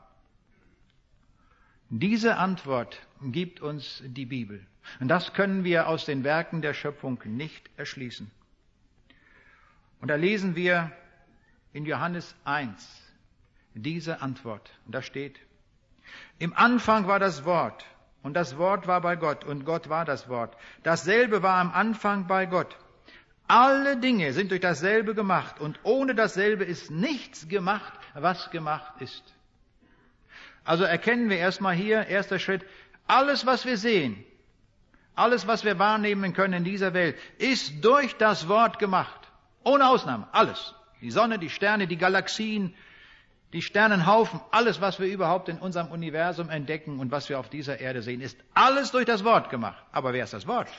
Diese Antwort gibt uns die Bibel. Und das können wir aus den Werken der Schöpfung nicht erschließen. Und da lesen wir in Johannes 1 diese Antwort. Und da steht, im Anfang war das Wort, und das Wort war bei Gott, und Gott war das Wort. Dasselbe war am Anfang bei Gott. Alle Dinge sind durch dasselbe gemacht, und ohne dasselbe ist nichts gemacht, was gemacht ist. Also erkennen wir erstmal hier, erster Schritt, alles, was wir sehen, alles, was wir wahrnehmen können in dieser Welt, ist durch das Wort gemacht. Ohne Ausnahme. Alles. Die Sonne, die Sterne, die Galaxien, die Sternenhaufen, alles, was wir überhaupt in unserem Universum entdecken und was wir auf dieser Erde sehen, ist alles durch das Wort gemacht. Aber wer ist das Wort?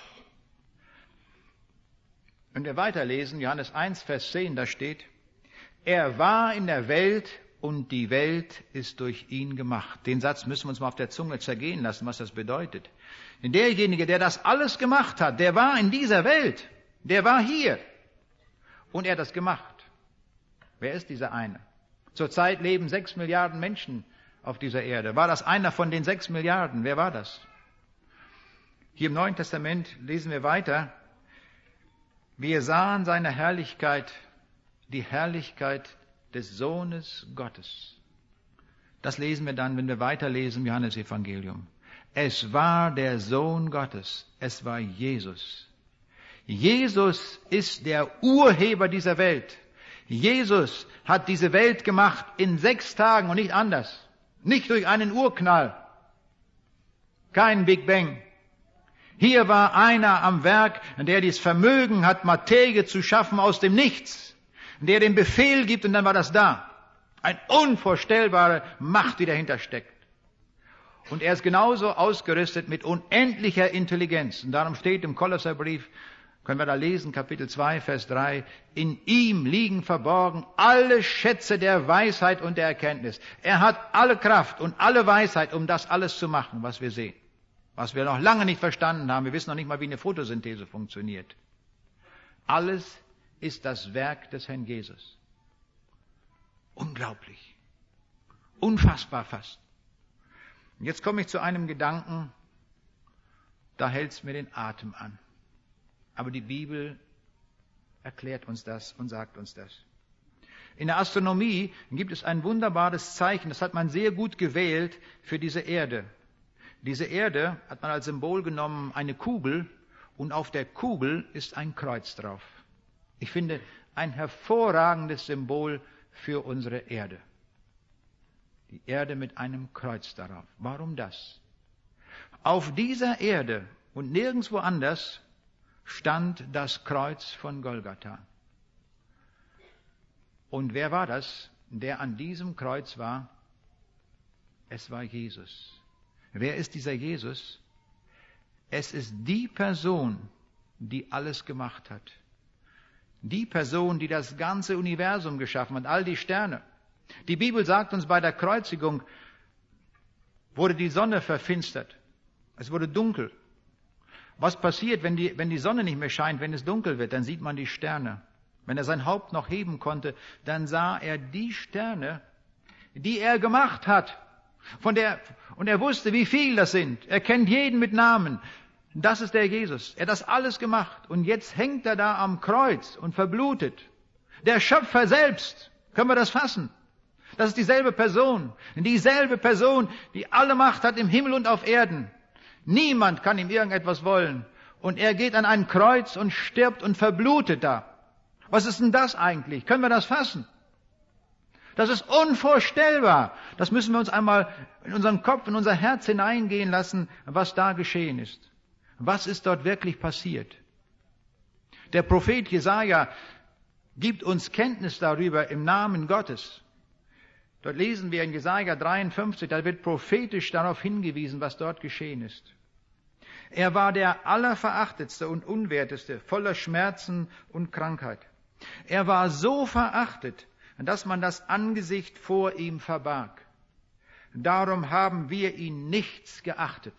Wenn wir weiterlesen, Johannes 1, Vers 10, da steht, er war in der Welt und die Welt ist durch ihn gemacht. Den Satz müssen wir uns mal auf der Zunge zergehen lassen, was das bedeutet. Denn derjenige, der das alles gemacht hat, der war in dieser Welt, der war hier und er hat das gemacht. Wer ist dieser eine? Zurzeit leben 6 Milliarden Menschen auf dieser Erde. War das einer von den 6 Milliarden? Wer war das? Hier im Neuen Testament lesen wir weiter. Wir sahen seine Herrlichkeit, die Herrlichkeit des Sohnes Gottes. Das lesen wir dann, wenn wir weiterlesen im Johannesevangelium. Es war der Sohn Gottes. Es war Jesus. Jesus ist der Urheber dieser Welt. Jesus hat diese Welt gemacht in 6 Tagen und nicht anders. Nicht durch einen Urknall. Kein Big Bang. Hier war einer am Werk, der dieses Vermögen hat, Materie zu schaffen aus dem Nichts. Der den Befehl gibt und dann war das da. Eine unvorstellbare Macht, die dahinter steckt. Und er ist genauso ausgerüstet mit unendlicher Intelligenz. Und darum steht im Kolosserbrief, können wir da lesen, Kapitel 2, Vers 3, in ihm liegen verborgen alle Schätze der Weisheit und der Erkenntnis. Er hat alle Kraft und alle Weisheit, um das alles zu machen, was wir sehen. Was wir noch lange nicht verstanden haben. Wir wissen noch nicht mal, wie eine Photosynthese funktioniert. Alles ist das Werk des Herrn Jesus. Unglaublich. Unfassbar fast. Und jetzt komme ich zu einem Gedanken, da hält es mir den Atem an. Aber die Bibel erklärt uns das und sagt uns das. In der Astronomie gibt es ein wunderbares Zeichen, das hat man sehr gut gewählt für diese Erde. Diese Erde hat man als Symbol genommen, eine Kugel, und auf der Kugel ist ein Kreuz drauf. Ich finde, ein hervorragendes Symbol für unsere Erde. Die Erde mit einem Kreuz darauf. Warum das? Auf dieser Erde und nirgendwo anders stand das Kreuz von Golgatha. Und wer war das, der an diesem Kreuz war? Es war Jesus. Wer ist dieser Jesus? Es ist die Person, die alles gemacht hat. Die Person, die das ganze Universum geschaffen hat, all die Sterne. Die Bibel sagt uns, bei der Kreuzigung wurde die Sonne verfinstert. Es wurde dunkel. Was passiert, wenn die Sonne nicht mehr scheint, wenn es dunkel wird? Dann sieht man die Sterne. Wenn er sein Haupt noch heben konnte, dann sah er die Sterne, die er gemacht hat. Und er wusste, wie viel das sind. Er kennt jeden mit Namen. Das ist der Jesus. Er hat das alles gemacht. Und jetzt hängt er da am Kreuz und verblutet. Der Schöpfer selbst. Können wir das fassen? Das ist dieselbe Person. Dieselbe Person, die alle Macht hat im Himmel und auf Erden. Niemand kann ihm irgendetwas wollen. Und er geht an ein Kreuz und stirbt und verblutet da. Was ist denn das eigentlich? Können wir das fassen? Das ist unvorstellbar. Das müssen wir uns einmal in unseren Kopf, in unser Herz hineingehen lassen, was da geschehen ist. Was ist dort wirklich passiert? Der Prophet Jesaja gibt uns Kenntnis darüber im Namen Gottes. Dort lesen wir in Jesaja 53, da wird prophetisch darauf hingewiesen, was dort geschehen ist. Er war der Allerverachtetste und Unwerteste, voller Schmerzen und Krankheit. Er war so verachtet, dass man das Angesicht vor ihm verbarg. Darum haben wir ihn nichts geachtet.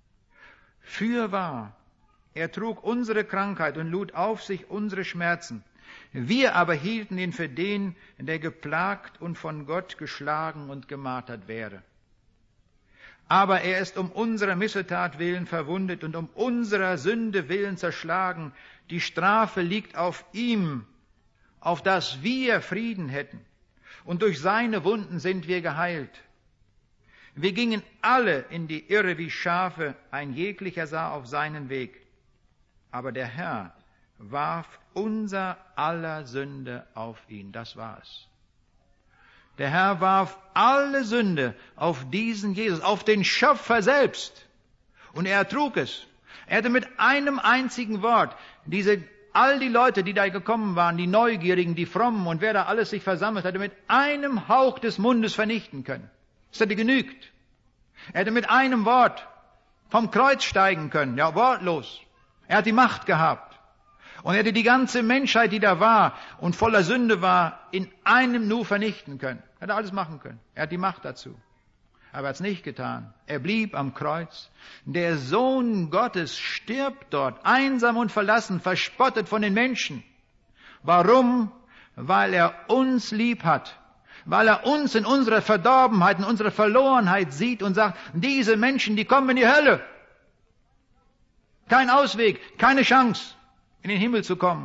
Fürwahr, er trug unsere Krankheit und lud auf sich unsere Schmerzen. Wir aber hielten ihn für den, der geplagt und von Gott geschlagen und gemartert wäre. Aber er ist um unserer Missetat willen verwundet und um unserer Sünde willen zerschlagen. Die Strafe liegt auf ihm, auf dass wir Frieden hätten. Und durch seine Wunden sind wir geheilt. Wir gingen alle in die Irre wie Schafe, ein jeglicher sah auf seinen Weg. Aber der Herr warf unser aller Sünde auf ihn. Das war's. Der Herr warf alle Sünde auf diesen Jesus, auf den Schöpfer selbst. Und er trug es. Er hatte mit einem einzigen Wort all die Leute, die da gekommen waren, die Neugierigen, die Frommen und wer da alles sich versammelt hatte, mit einem Hauch des Mundes vernichten können. Es hätte genügt. Er hätte mit einem Wort vom Kreuz steigen können, ja, wortlos. Er hat die Macht gehabt. Und er hätte die ganze Menschheit, die da war und voller Sünde war, in einem Nu vernichten können. Er hätte alles machen können. Er hat die Macht dazu. Aber er hat es nicht getan. Er blieb am Kreuz. Der Sohn Gottes stirbt dort, einsam und verlassen, verspottet von den Menschen. Warum? Weil er uns lieb hat. weil er uns in unserer Verdorbenheit, in unserer Verlorenheit sieht und sagt, diese Menschen, die kommen in die Hölle. Kein Ausweg, keine Chance, in den Himmel zu kommen.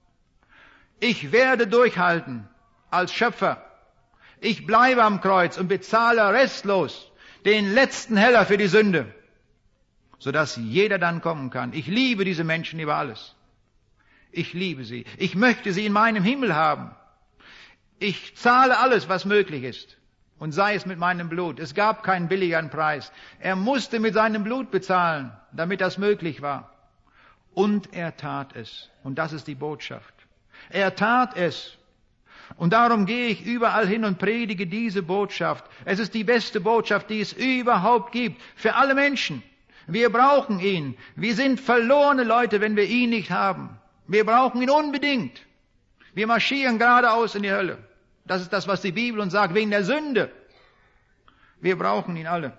Ich werde durchhalten als Schöpfer. Ich bleibe am Kreuz und bezahle restlos den letzten Heller für die Sünde, sodass jeder dann kommen kann. Ich liebe diese Menschen über alles. Ich liebe sie. Ich möchte sie in meinem Himmel haben. Ich zahle alles, was möglich ist. Und sei es mit meinem Blut. Es gab keinen billigeren Preis. Er musste mit seinem Blut bezahlen, damit das möglich war. Und er tat es. Und das ist die Botschaft. Er tat es. Und darum gehe ich überall hin und predige diese Botschaft. Es ist die beste Botschaft, die es überhaupt gibt. Für alle Menschen. Wir brauchen ihn. Wir sind verlorene Leute, wenn wir ihn nicht haben. Wir brauchen ihn unbedingt. Wir marschieren geradeaus in die Hölle. Das ist das, was die Bibel uns sagt, wegen der Sünde. Wir brauchen ihn alle.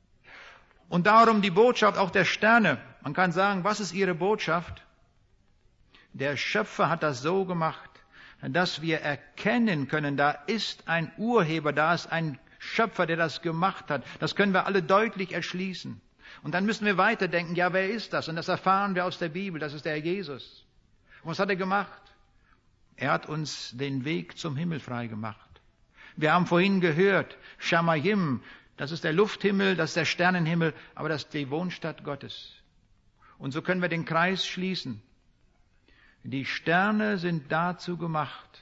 Und darum die Botschaft auch der Sterne. Man kann sagen, was ist ihre Botschaft? Der Schöpfer hat das so gemacht, dass wir erkennen können, da ist ein Urheber, da ist ein Schöpfer, der das gemacht hat. Das können wir alle deutlich erschließen. Und dann müssen wir weiterdenken, ja, wer ist das? Und das erfahren wir aus der Bibel, das ist der Herr Jesus. Und was hat er gemacht? Er hat uns den Weg zum Himmel frei gemacht. Wir haben vorhin gehört, Shamayim, das ist der Lufthimmel, das ist der Sternenhimmel, aber das ist die Wohnstadt Gottes. Und so können wir den Kreis schließen. Die Sterne sind dazu gemacht,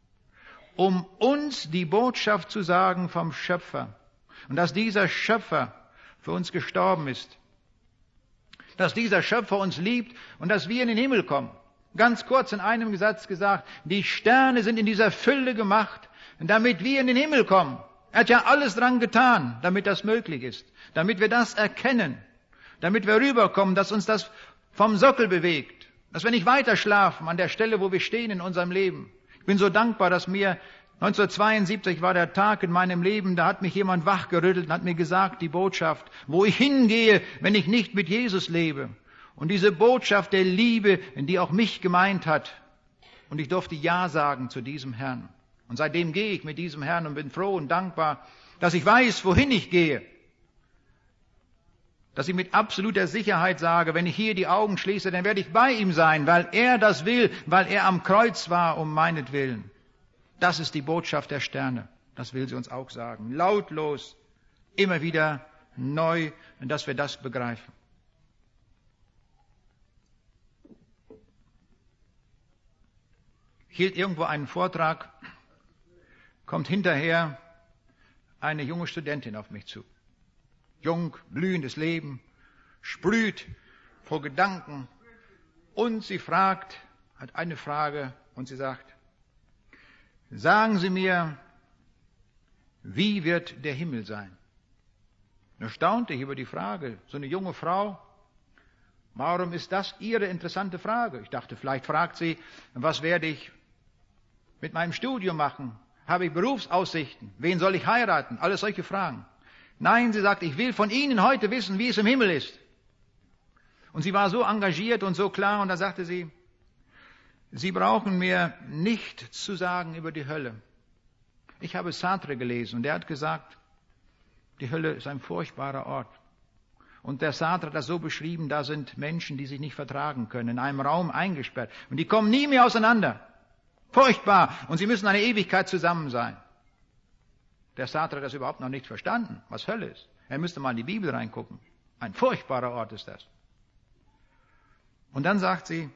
um uns die Botschaft zu sagen vom Schöpfer. Und dass dieser Schöpfer für uns gestorben ist. Dass dieser Schöpfer uns liebt und dass wir in den Himmel kommen. Ganz kurz in einem Satz gesagt, die Sterne sind in dieser Fülle gemacht, damit wir in den Himmel kommen. Er hat ja alles dran getan, damit das möglich ist. Damit wir das erkennen. Damit wir rüberkommen, dass uns das vom Sockel bewegt. Dass wir nicht weiter schlafen an der Stelle, wo wir stehen in unserem Leben. Ich bin so dankbar, dass mir 1972 war der Tag in meinem Leben, da hat mich jemand wachgerüttelt und hat mir gesagt, die Botschaft, wo ich hingehe, wenn ich nicht mit Jesus lebe. Und diese Botschaft der Liebe, die auch mich gemeint hat. Und ich durfte Ja sagen zu diesem Herrn. Und seitdem gehe ich mit diesem Herrn und bin froh und dankbar, dass ich weiß, wohin ich gehe. Dass ich mit absoluter Sicherheit sage, wenn ich hier die Augen schließe, dann werde ich bei ihm sein, weil er das will, weil er am Kreuz war um meinetwillen. Das ist die Botschaft der Sterne. Das will sie uns auch sagen. Lautlos, immer wieder neu, dass wir das begreifen. Ich hielt irgendwo einen Vortrag, kommt hinterher eine junge Studentin auf mich zu. Jung, blühendes Leben, sprüht vor Gedanken. Und sie fragt, hat eine Frage und sie sagt, sagen Sie mir, wie wird der Himmel sein? Da staunte ich über die Frage. So eine junge Frau, warum ist das Ihre interessante Frage? Ich dachte, vielleicht fragt sie, was werde ich mit meinem Studium machen? Habe ich Berufsaussichten? Wen soll ich heiraten? Alles solche Fragen. Nein, sie sagt, ich will von Ihnen heute wissen, wie es im Himmel ist. Und sie war so engagiert und so klar, und da sagte sie, Sie brauchen mir nicht zu sagen über die Hölle. Ich habe Sartre gelesen und der hat gesagt, die Hölle ist ein furchtbarer Ort. Und der Sartre hat das so beschrieben, da sind Menschen, die sich nicht vertragen können, in einem Raum eingesperrt. Und die kommen nie mehr auseinander. Furchtbar. Und sie müssen eine Ewigkeit zusammen sein. Der Sartre hat das überhaupt noch nicht verstanden, was Hölle ist. Er müsste mal in die Bibel reingucken. Ein furchtbarer Ort ist das. Und dann sagt sie,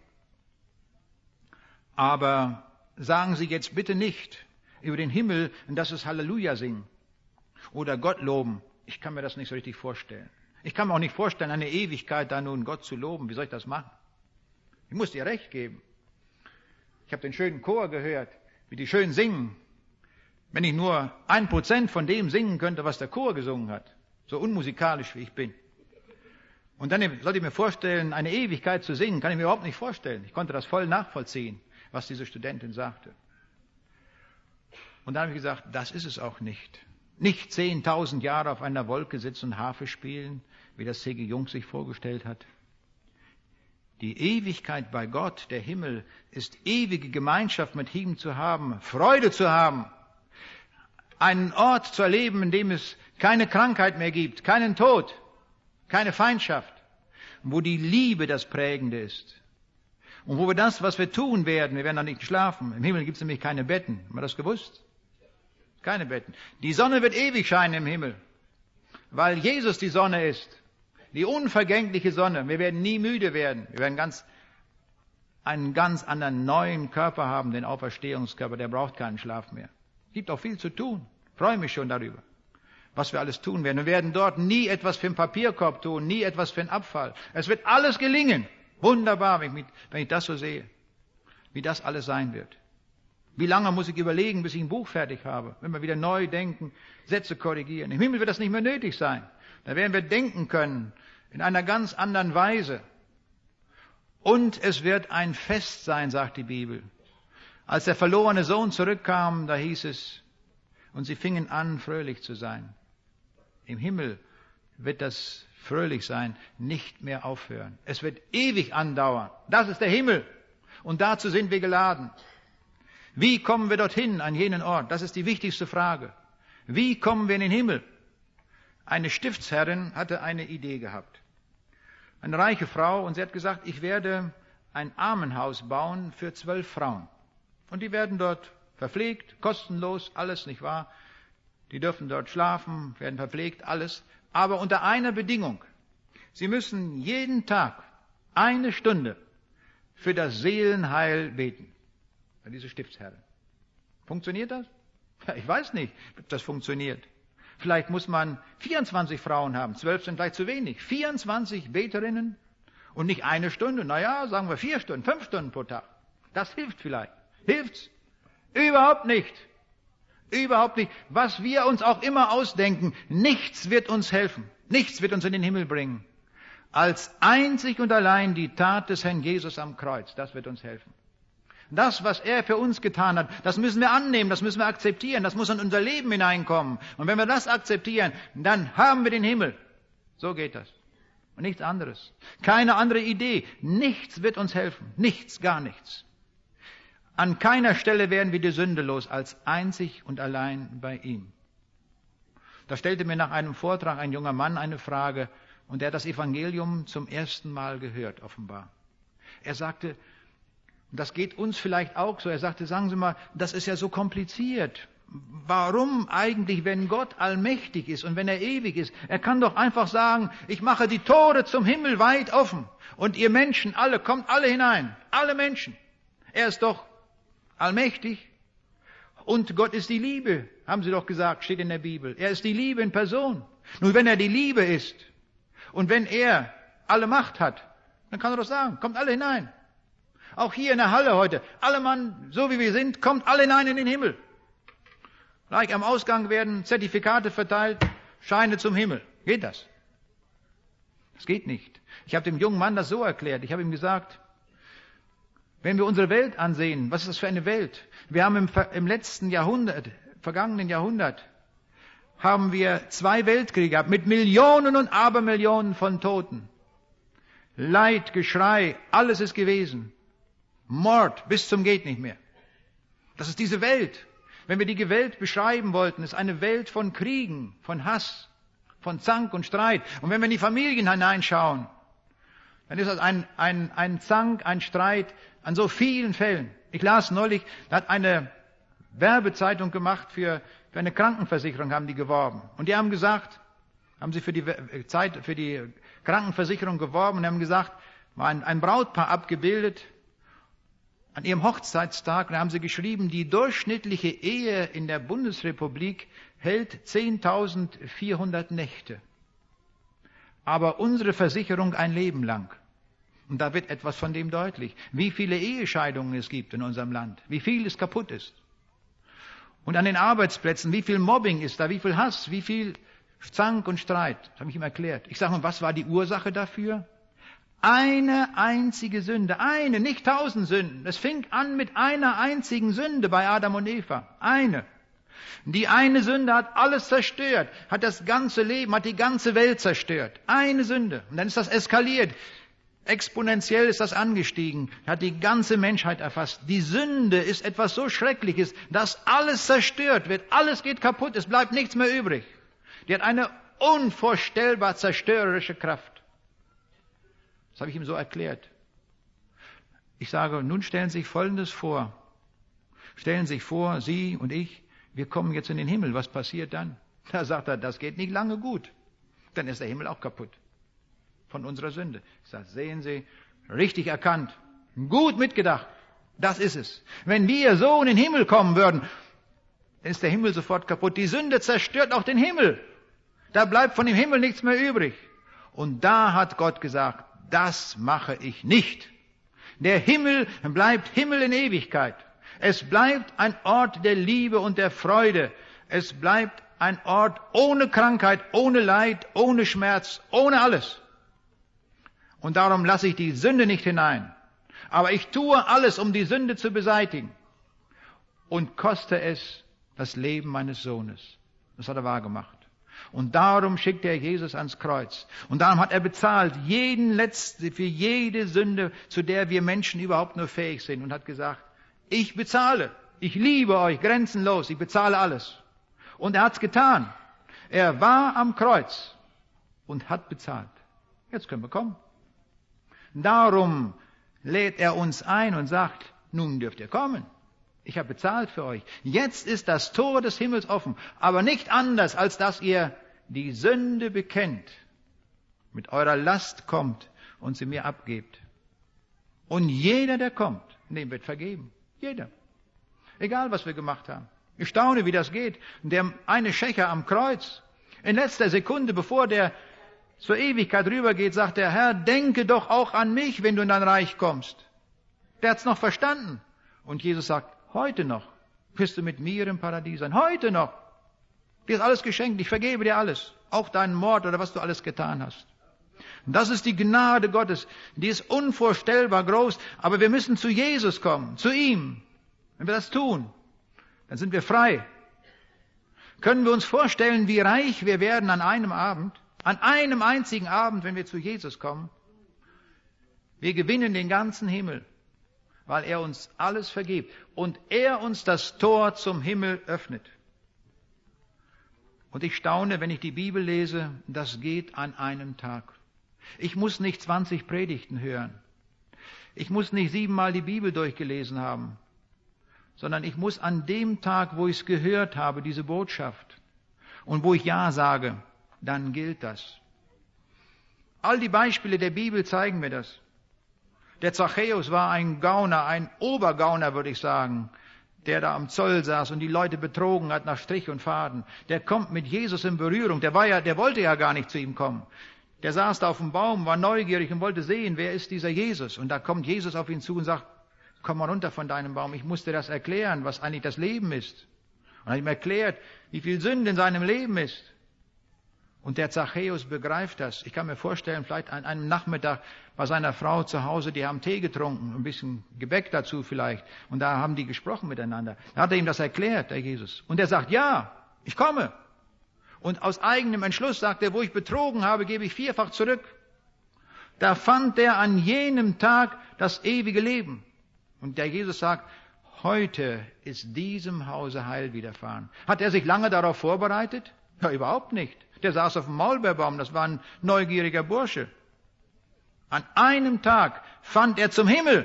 aber sagen Sie jetzt bitte nicht über den Himmel, dass es Halleluja singen oder Gott loben. Ich kann mir das nicht so richtig vorstellen. Ich kann mir auch nicht vorstellen, eine Ewigkeit da nun Gott zu loben. Wie soll ich das machen? Ich muss dir recht geben. Ich habe den schönen Chor gehört, wie die schön singen. Wenn ich nur 1% von dem singen könnte, was der Chor gesungen hat, so unmusikalisch wie ich bin. Und dann sollte ich mir vorstellen, eine Ewigkeit zu singen, kann ich mir überhaupt nicht vorstellen. Ich konnte das voll nachvollziehen, was diese Studentin sagte. Und dann habe ich gesagt, das ist es auch nicht. Nicht 10.000 Jahre auf einer Wolke sitzen und Harfe spielen, wie das C.G. Jung sich vorgestellt hat. Die Ewigkeit bei Gott, der Himmel, ist ewige Gemeinschaft mit ihm zu haben, Freude zu haben, einen Ort zu erleben, in dem es keine Krankheit mehr gibt, keinen Tod, keine Feindschaft, wo die Liebe das Prägende ist. Und wo wir das, was wir tun werden, wir werden dann nicht schlafen. Im Himmel gibt es nämlich keine Betten. Haben wir das gewusst? Keine Betten. Die Sonne wird ewig scheinen im Himmel, weil Jesus die Sonne ist. Die unvergängliche Sonne. Wir werden nie müde werden. Wir werden einen ganz anderen neuen Körper haben, den Auferstehungskörper. Der braucht keinen Schlaf mehr. Es gibt auch viel zu tun. Ich freue mich schon darüber, was wir alles tun werden. Wir werden dort nie etwas für den Papierkorb tun, nie etwas für den Abfall. Es wird alles gelingen. Wunderbar, wenn ich das so sehe, wie das alles sein wird. Wie lange muss ich überlegen, bis ich ein Buch fertig habe? Wenn wir wieder neu denken, Sätze korrigieren. Im Himmel wird das nicht mehr nötig sein. Da werden wir denken können, in einer ganz anderen Weise. Und es wird ein Fest sein, sagt die Bibel. Als der verlorene Sohn zurückkam, da hieß es, und sie fingen an, fröhlich zu sein. Im Himmel wird das fröhlich sein nicht mehr aufhören. Es wird ewig andauern. Das ist der Himmel. Und dazu sind wir geladen. Wie kommen wir dorthin, an jenen Ort? Das ist die wichtigste Frage. Wie kommen wir in den Himmel? Eine Stiftsherrin hatte eine Idee gehabt. Eine reiche Frau, und sie hat gesagt, ich werde ein Armenhaus bauen für 12 Frauen. Und die werden dort verpflegt, kostenlos, alles, nicht wahr? Die dürfen dort schlafen, werden verpflegt, alles. Aber unter einer Bedingung. Sie müssen jeden Tag 1 Stunde für das Seelenheil beten. Diese Stiftsherrin. Funktioniert das? Ja, ich weiß nicht, ob das funktioniert. Vielleicht muss man 24 Frauen haben. 12 sind vielleicht zu wenig. 24 Beterinnen und nicht 1 Stunde. Naja, sagen wir 4 Stunden, 5 Stunden pro Tag. Das hilft vielleicht. Hilft's? Überhaupt nicht. Überhaupt nicht. Was wir uns auch immer ausdenken, nichts wird uns helfen. Nichts wird uns in den Himmel bringen. Als einzig und allein die Tat des Herrn Jesus am Kreuz. Das wird uns helfen. Das, was er für uns getan hat, das müssen wir annehmen, das müssen wir akzeptieren, das muss in unser Leben hineinkommen. Und wenn wir das akzeptieren, dann haben wir den Himmel. So geht das. Und nichts anderes. Keine andere Idee. Nichts wird uns helfen. Nichts, gar nichts. An keiner Stelle werden wir die Sünde los, als einzig und allein bei ihm. Da stellte mir nach einem Vortrag ein junger Mann eine Frage, und er hat das Evangelium zum ersten Mal gehört, offenbar. Er sagte, das geht uns vielleicht auch so, er sagte, sagen Sie mal, das ist ja so kompliziert. Warum eigentlich, wenn Gott allmächtig ist und wenn er ewig ist? Er kann doch einfach sagen, ich mache die Tore zum Himmel weit offen und ihr Menschen alle, kommt alle hinein, alle Menschen. Er ist doch allmächtig und Gott ist die Liebe, haben Sie doch gesagt, steht in der Bibel. Er ist die Liebe in Person. Nun, wenn er die Liebe ist und wenn er alle Macht hat, dann kann er doch sagen, kommt alle hinein. Auch hier in der Halle heute, alle Mann, so wie wir sind, kommt alle hinein in den Himmel. Gleich am Ausgang werden Zertifikate verteilt, Scheine zum Himmel. Geht das? Das geht nicht. Ich habe dem jungen Mann das so erklärt. Ich habe ihm gesagt, wenn wir unsere Welt ansehen, was ist das für eine Welt? Wir haben im letzten Jahrhundert, vergangenen Jahrhundert, haben wir 2 Weltkriege gehabt mit Millionen und Abermillionen von Toten. Leid, Geschrei, alles ist gewesen. Mord bis zum geht nicht mehr. Das ist diese Welt. Wenn wir die Welt beschreiben wollten, ist eine Welt von Kriegen, von Hass, von Zank und Streit. Und wenn wir in die Familien hineinschauen, dann ist das ein Zank, ein Streit an so vielen Fällen. Ich las neulich, da hat eine Werbezeitung gemacht für eine Krankenversicherung, haben die geworben. Und die haben gesagt, haben sie für die Krankenversicherung geworben und haben gesagt, war ein Brautpaar abgebildet an ihrem Hochzeitstag, und da haben sie geschrieben, die durchschnittliche Ehe in der Bundesrepublik hält 10.400 Nächte. Aber unsere Versicherung ein Leben lang. Und da wird etwas von dem deutlich. Wie viele Ehescheidungen es gibt in unserem Land. Wie viel es kaputt ist. Und an den Arbeitsplätzen, wie viel Mobbing ist da, wie viel Hass, wie viel Zank und Streit. Das habe ich ihm erklärt. Ich sage mal, was war die Ursache dafür? Eine einzige Sünde. Eine, nicht 1000 Sünden. Es fing an mit einer einzigen Sünde bei Adam und Eva. Eine. Die eine Sünde hat alles zerstört, hat das ganze Leben, hat die ganze Welt zerstört. Eine Sünde. Und dann ist das eskaliert. Exponentiell ist das angestiegen, hat die ganze Menschheit erfasst. Die Sünde ist etwas so Schreckliches, dass alles zerstört wird, alles geht kaputt, es bleibt nichts mehr übrig. Die hat eine unvorstellbar zerstörerische Kraft. Das habe ich ihm so erklärt. Ich sage, nun stellen Sie sich Folgendes vor. Stellen Sie sich vor, Sie und ich, wir kommen jetzt in den Himmel, was passiert dann? Da sagt er, das geht nicht lange gut. Dann ist der Himmel auch kaputt. Von unserer Sünde. Ich sage, sehen Sie, richtig erkannt, gut mitgedacht, das ist es. Wenn wir so in den Himmel kommen würden, dann ist der Himmel sofort kaputt. Die Sünde zerstört auch den Himmel. Da bleibt von dem Himmel nichts mehr übrig. Und da hat Gott gesagt, das mache ich nicht. Der Himmel bleibt Himmel in Ewigkeit. Es bleibt ein Ort der Liebe und der Freude. Es bleibt ein Ort ohne Krankheit, ohne Leid, ohne Schmerz, ohne alles. Und darum lasse ich die Sünde nicht hinein. Aber ich tue alles, um die Sünde zu beseitigen. Und koste es das Leben meines Sohnes. Das hat er wahrgemacht. Und darum schickt er Jesus ans Kreuz. Und darum hat er bezahlt, für jede Sünde, zu der wir Menschen überhaupt nur fähig sind. Und hat gesagt, ich bezahle. Ich liebe euch grenzenlos. Ich bezahle alles. Und er hat's getan. Er war am Kreuz und hat bezahlt. Jetzt können wir kommen. Darum lädt er uns ein und sagt, nun dürft ihr kommen. Ich habe bezahlt für euch. Jetzt ist das Tor des Himmels offen, aber nicht anders, als dass ihr die Sünde bekennt, mit eurer Last kommt und sie mir abgebt. Und jeder, der kommt, dem wird vergeben. Jeder. Egal, was wir gemacht haben. Ich staune, wie das geht. Der eine Schächer am Kreuz, in letzter Sekunde, bevor der zur Ewigkeit rübergeht, sagt der Herr, denke doch auch an mich, wenn du in dein Reich kommst. Der hat's noch verstanden. Und Jesus sagt, heute noch wirst du mit mir im Paradies sein. Heute noch. Dir ist alles geschenkt. Ich vergebe dir alles. Auch deinen Mord oder was du alles getan hast. Und das ist die Gnade Gottes. Die ist unvorstellbar groß. Aber wir müssen zu Jesus kommen. Zu ihm. Wenn wir das tun, dann sind wir frei. Können wir uns vorstellen, wie reich wir werden an einem Abend? An einem einzigen Abend, wenn wir zu Jesus kommen. Wir gewinnen den ganzen Himmel, weil er uns alles vergibt und er uns das Tor zum Himmel öffnet. Und ich staune, wenn ich die Bibel lese, das geht an einem Tag. Ich muss nicht 20 Predigten hören. Ich muss nicht 7-mal die Bibel durchgelesen haben, sondern ich muss an dem Tag, wo ich es gehört habe, diese Botschaft, und wo ich Ja sage, dann gilt das. All die Beispiele der Bibel zeigen mir das. Der Zachäus war ein Gauner, ein Obergauner, würde ich sagen, der da am Zoll saß und die Leute betrogen hat nach Strich und Faden. Der kommt mit Jesus in Berührung. Der wollte ja gar nicht zu ihm kommen. Der saß da auf dem Baum, war neugierig und wollte sehen, wer ist dieser Jesus. Und da kommt Jesus auf ihn zu und sagt, komm mal runter von deinem Baum. Ich muss dir das erklären, was eigentlich das Leben ist. Und er hat ihm erklärt, wie viel Sünde in seinem Leben ist. Und der Zachäus begreift das. Ich kann mir vorstellen, vielleicht an einem Nachmittag bei seiner Frau zu Hause, die haben Tee getrunken, ein bisschen Gebäck dazu vielleicht. Und da haben die gesprochen miteinander. Da hat er ihm das erklärt, der Jesus. Und er sagt, ja, ich komme. Und aus eigenem Entschluss sagt er, wo ich betrogen habe, gebe ich 4-fach zurück. Da fand er an jenem Tag das ewige Leben. Und der Jesus sagt, heute ist diesem Hause Heil widerfahren. Hat er sich lange darauf vorbereitet? Ja, überhaupt nicht. Der saß auf dem Maulbeerbaum, das war ein neugieriger Bursche. An einem Tag fand er zum Himmel.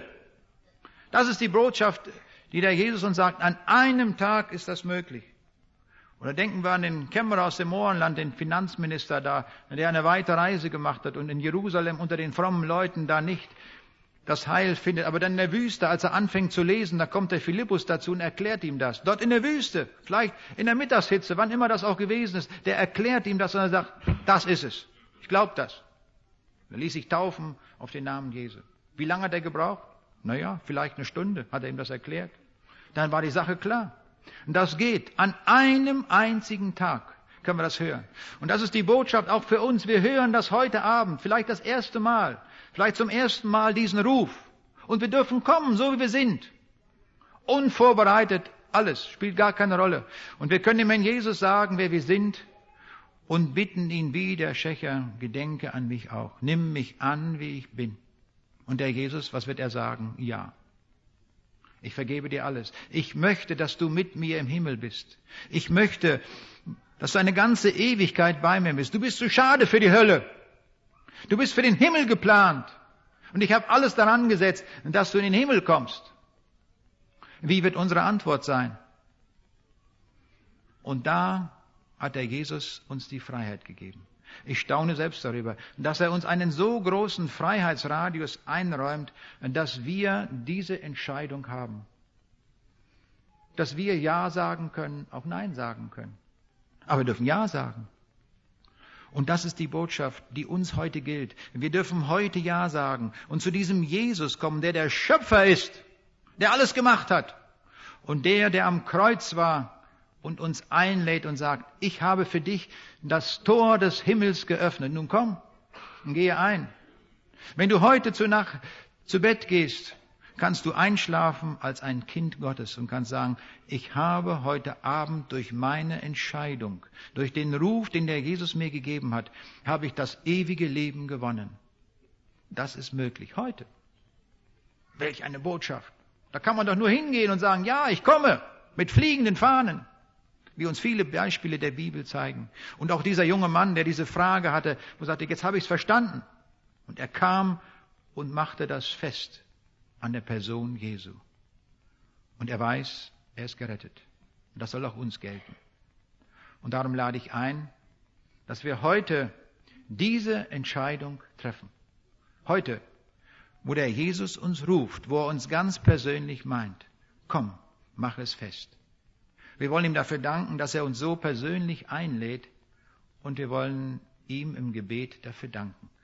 Das ist die Botschaft, die der Jesus uns sagt. An einem Tag ist das möglich. Oder denken wir an den Kämmerer aus dem Mohrenland, den Finanzminister da, der eine weite Reise gemacht hat und in Jerusalem unter den frommen Leuten da nicht das Heil findet. Aber dann in der Wüste, als er anfängt zu lesen, da kommt der Philippus dazu und erklärt ihm das. Dort in der Wüste, vielleicht in der Mittagshitze, wann immer das auch gewesen ist, der erklärt ihm das und er sagt, das ist es. Ich glaube das. Er ließ sich taufen auf den Namen Jesu. Wie lange hat er gebraucht? Naja, vielleicht eine Stunde hat er ihm das erklärt. Dann war die Sache klar. Und das geht. An einem einzigen Tag können wir das hören. Und das ist die Botschaft auch für uns. Wir hören das heute Abend, vielleicht das erste Mal. Vielleicht zum ersten Mal diesen Ruf. Und wir dürfen kommen, so wie wir sind. Unvorbereitet, alles, spielt gar keine Rolle. Und wir können dem Herrn Jesus sagen, wer wir sind und bitten ihn wie der Schächer, gedenke an mich auch. Nimm mich an, wie ich bin. Und der Jesus, was wird er sagen? Ja. Ich vergebe dir alles. Ich möchte, dass du mit mir im Himmel bist. Ich möchte, dass du eine ganze Ewigkeit bei mir bist. Du bist zu schade für die Hölle. Du bist für den Himmel geplant. Und ich habe alles daran gesetzt, dass du in den Himmel kommst. Wie wird unsere Antwort sein? Und da hat der Jesus uns die Freiheit gegeben. Ich staune selbst darüber, dass er uns einen so großen Freiheitsradius einräumt, dass wir diese Entscheidung haben. Dass wir Ja sagen können, auch Nein sagen können. Aber wir dürfen Ja sagen. Und das ist die Botschaft, die uns heute gilt. Wir dürfen heute Ja sagen und zu diesem Jesus kommen, der der Schöpfer ist, der alles gemacht hat. Und der am Kreuz war und uns einlädt und sagt, ich habe für dich das Tor des Himmels geöffnet. Nun komm und gehe ein. Wenn du heute zu Bett gehst, kannst du einschlafen als ein Kind Gottes und kannst sagen, ich habe heute Abend durch meine Entscheidung, durch den Ruf, den der Jesus mir gegeben hat, habe ich das ewige Leben gewonnen. Das ist möglich heute. Welch eine Botschaft. Da kann man doch nur hingehen und sagen, ja, ich komme mit fliegenden Fahnen, wie uns viele Beispiele der Bibel zeigen. Und auch dieser junge Mann, der diese Frage hatte, wo sagte, jetzt habe ich es verstanden. Und er kam und machte das fest an der Person Jesu. Und er weiß, er ist gerettet. Und das soll auch uns gelten. Und darum lade ich ein, dass wir heute diese Entscheidung treffen. Heute, wo der Jesus uns ruft, wo er uns ganz persönlich meint. Komm, mach es fest. Wir wollen ihm dafür danken, dass er uns so persönlich einlädt und wir wollen ihm im Gebet dafür danken.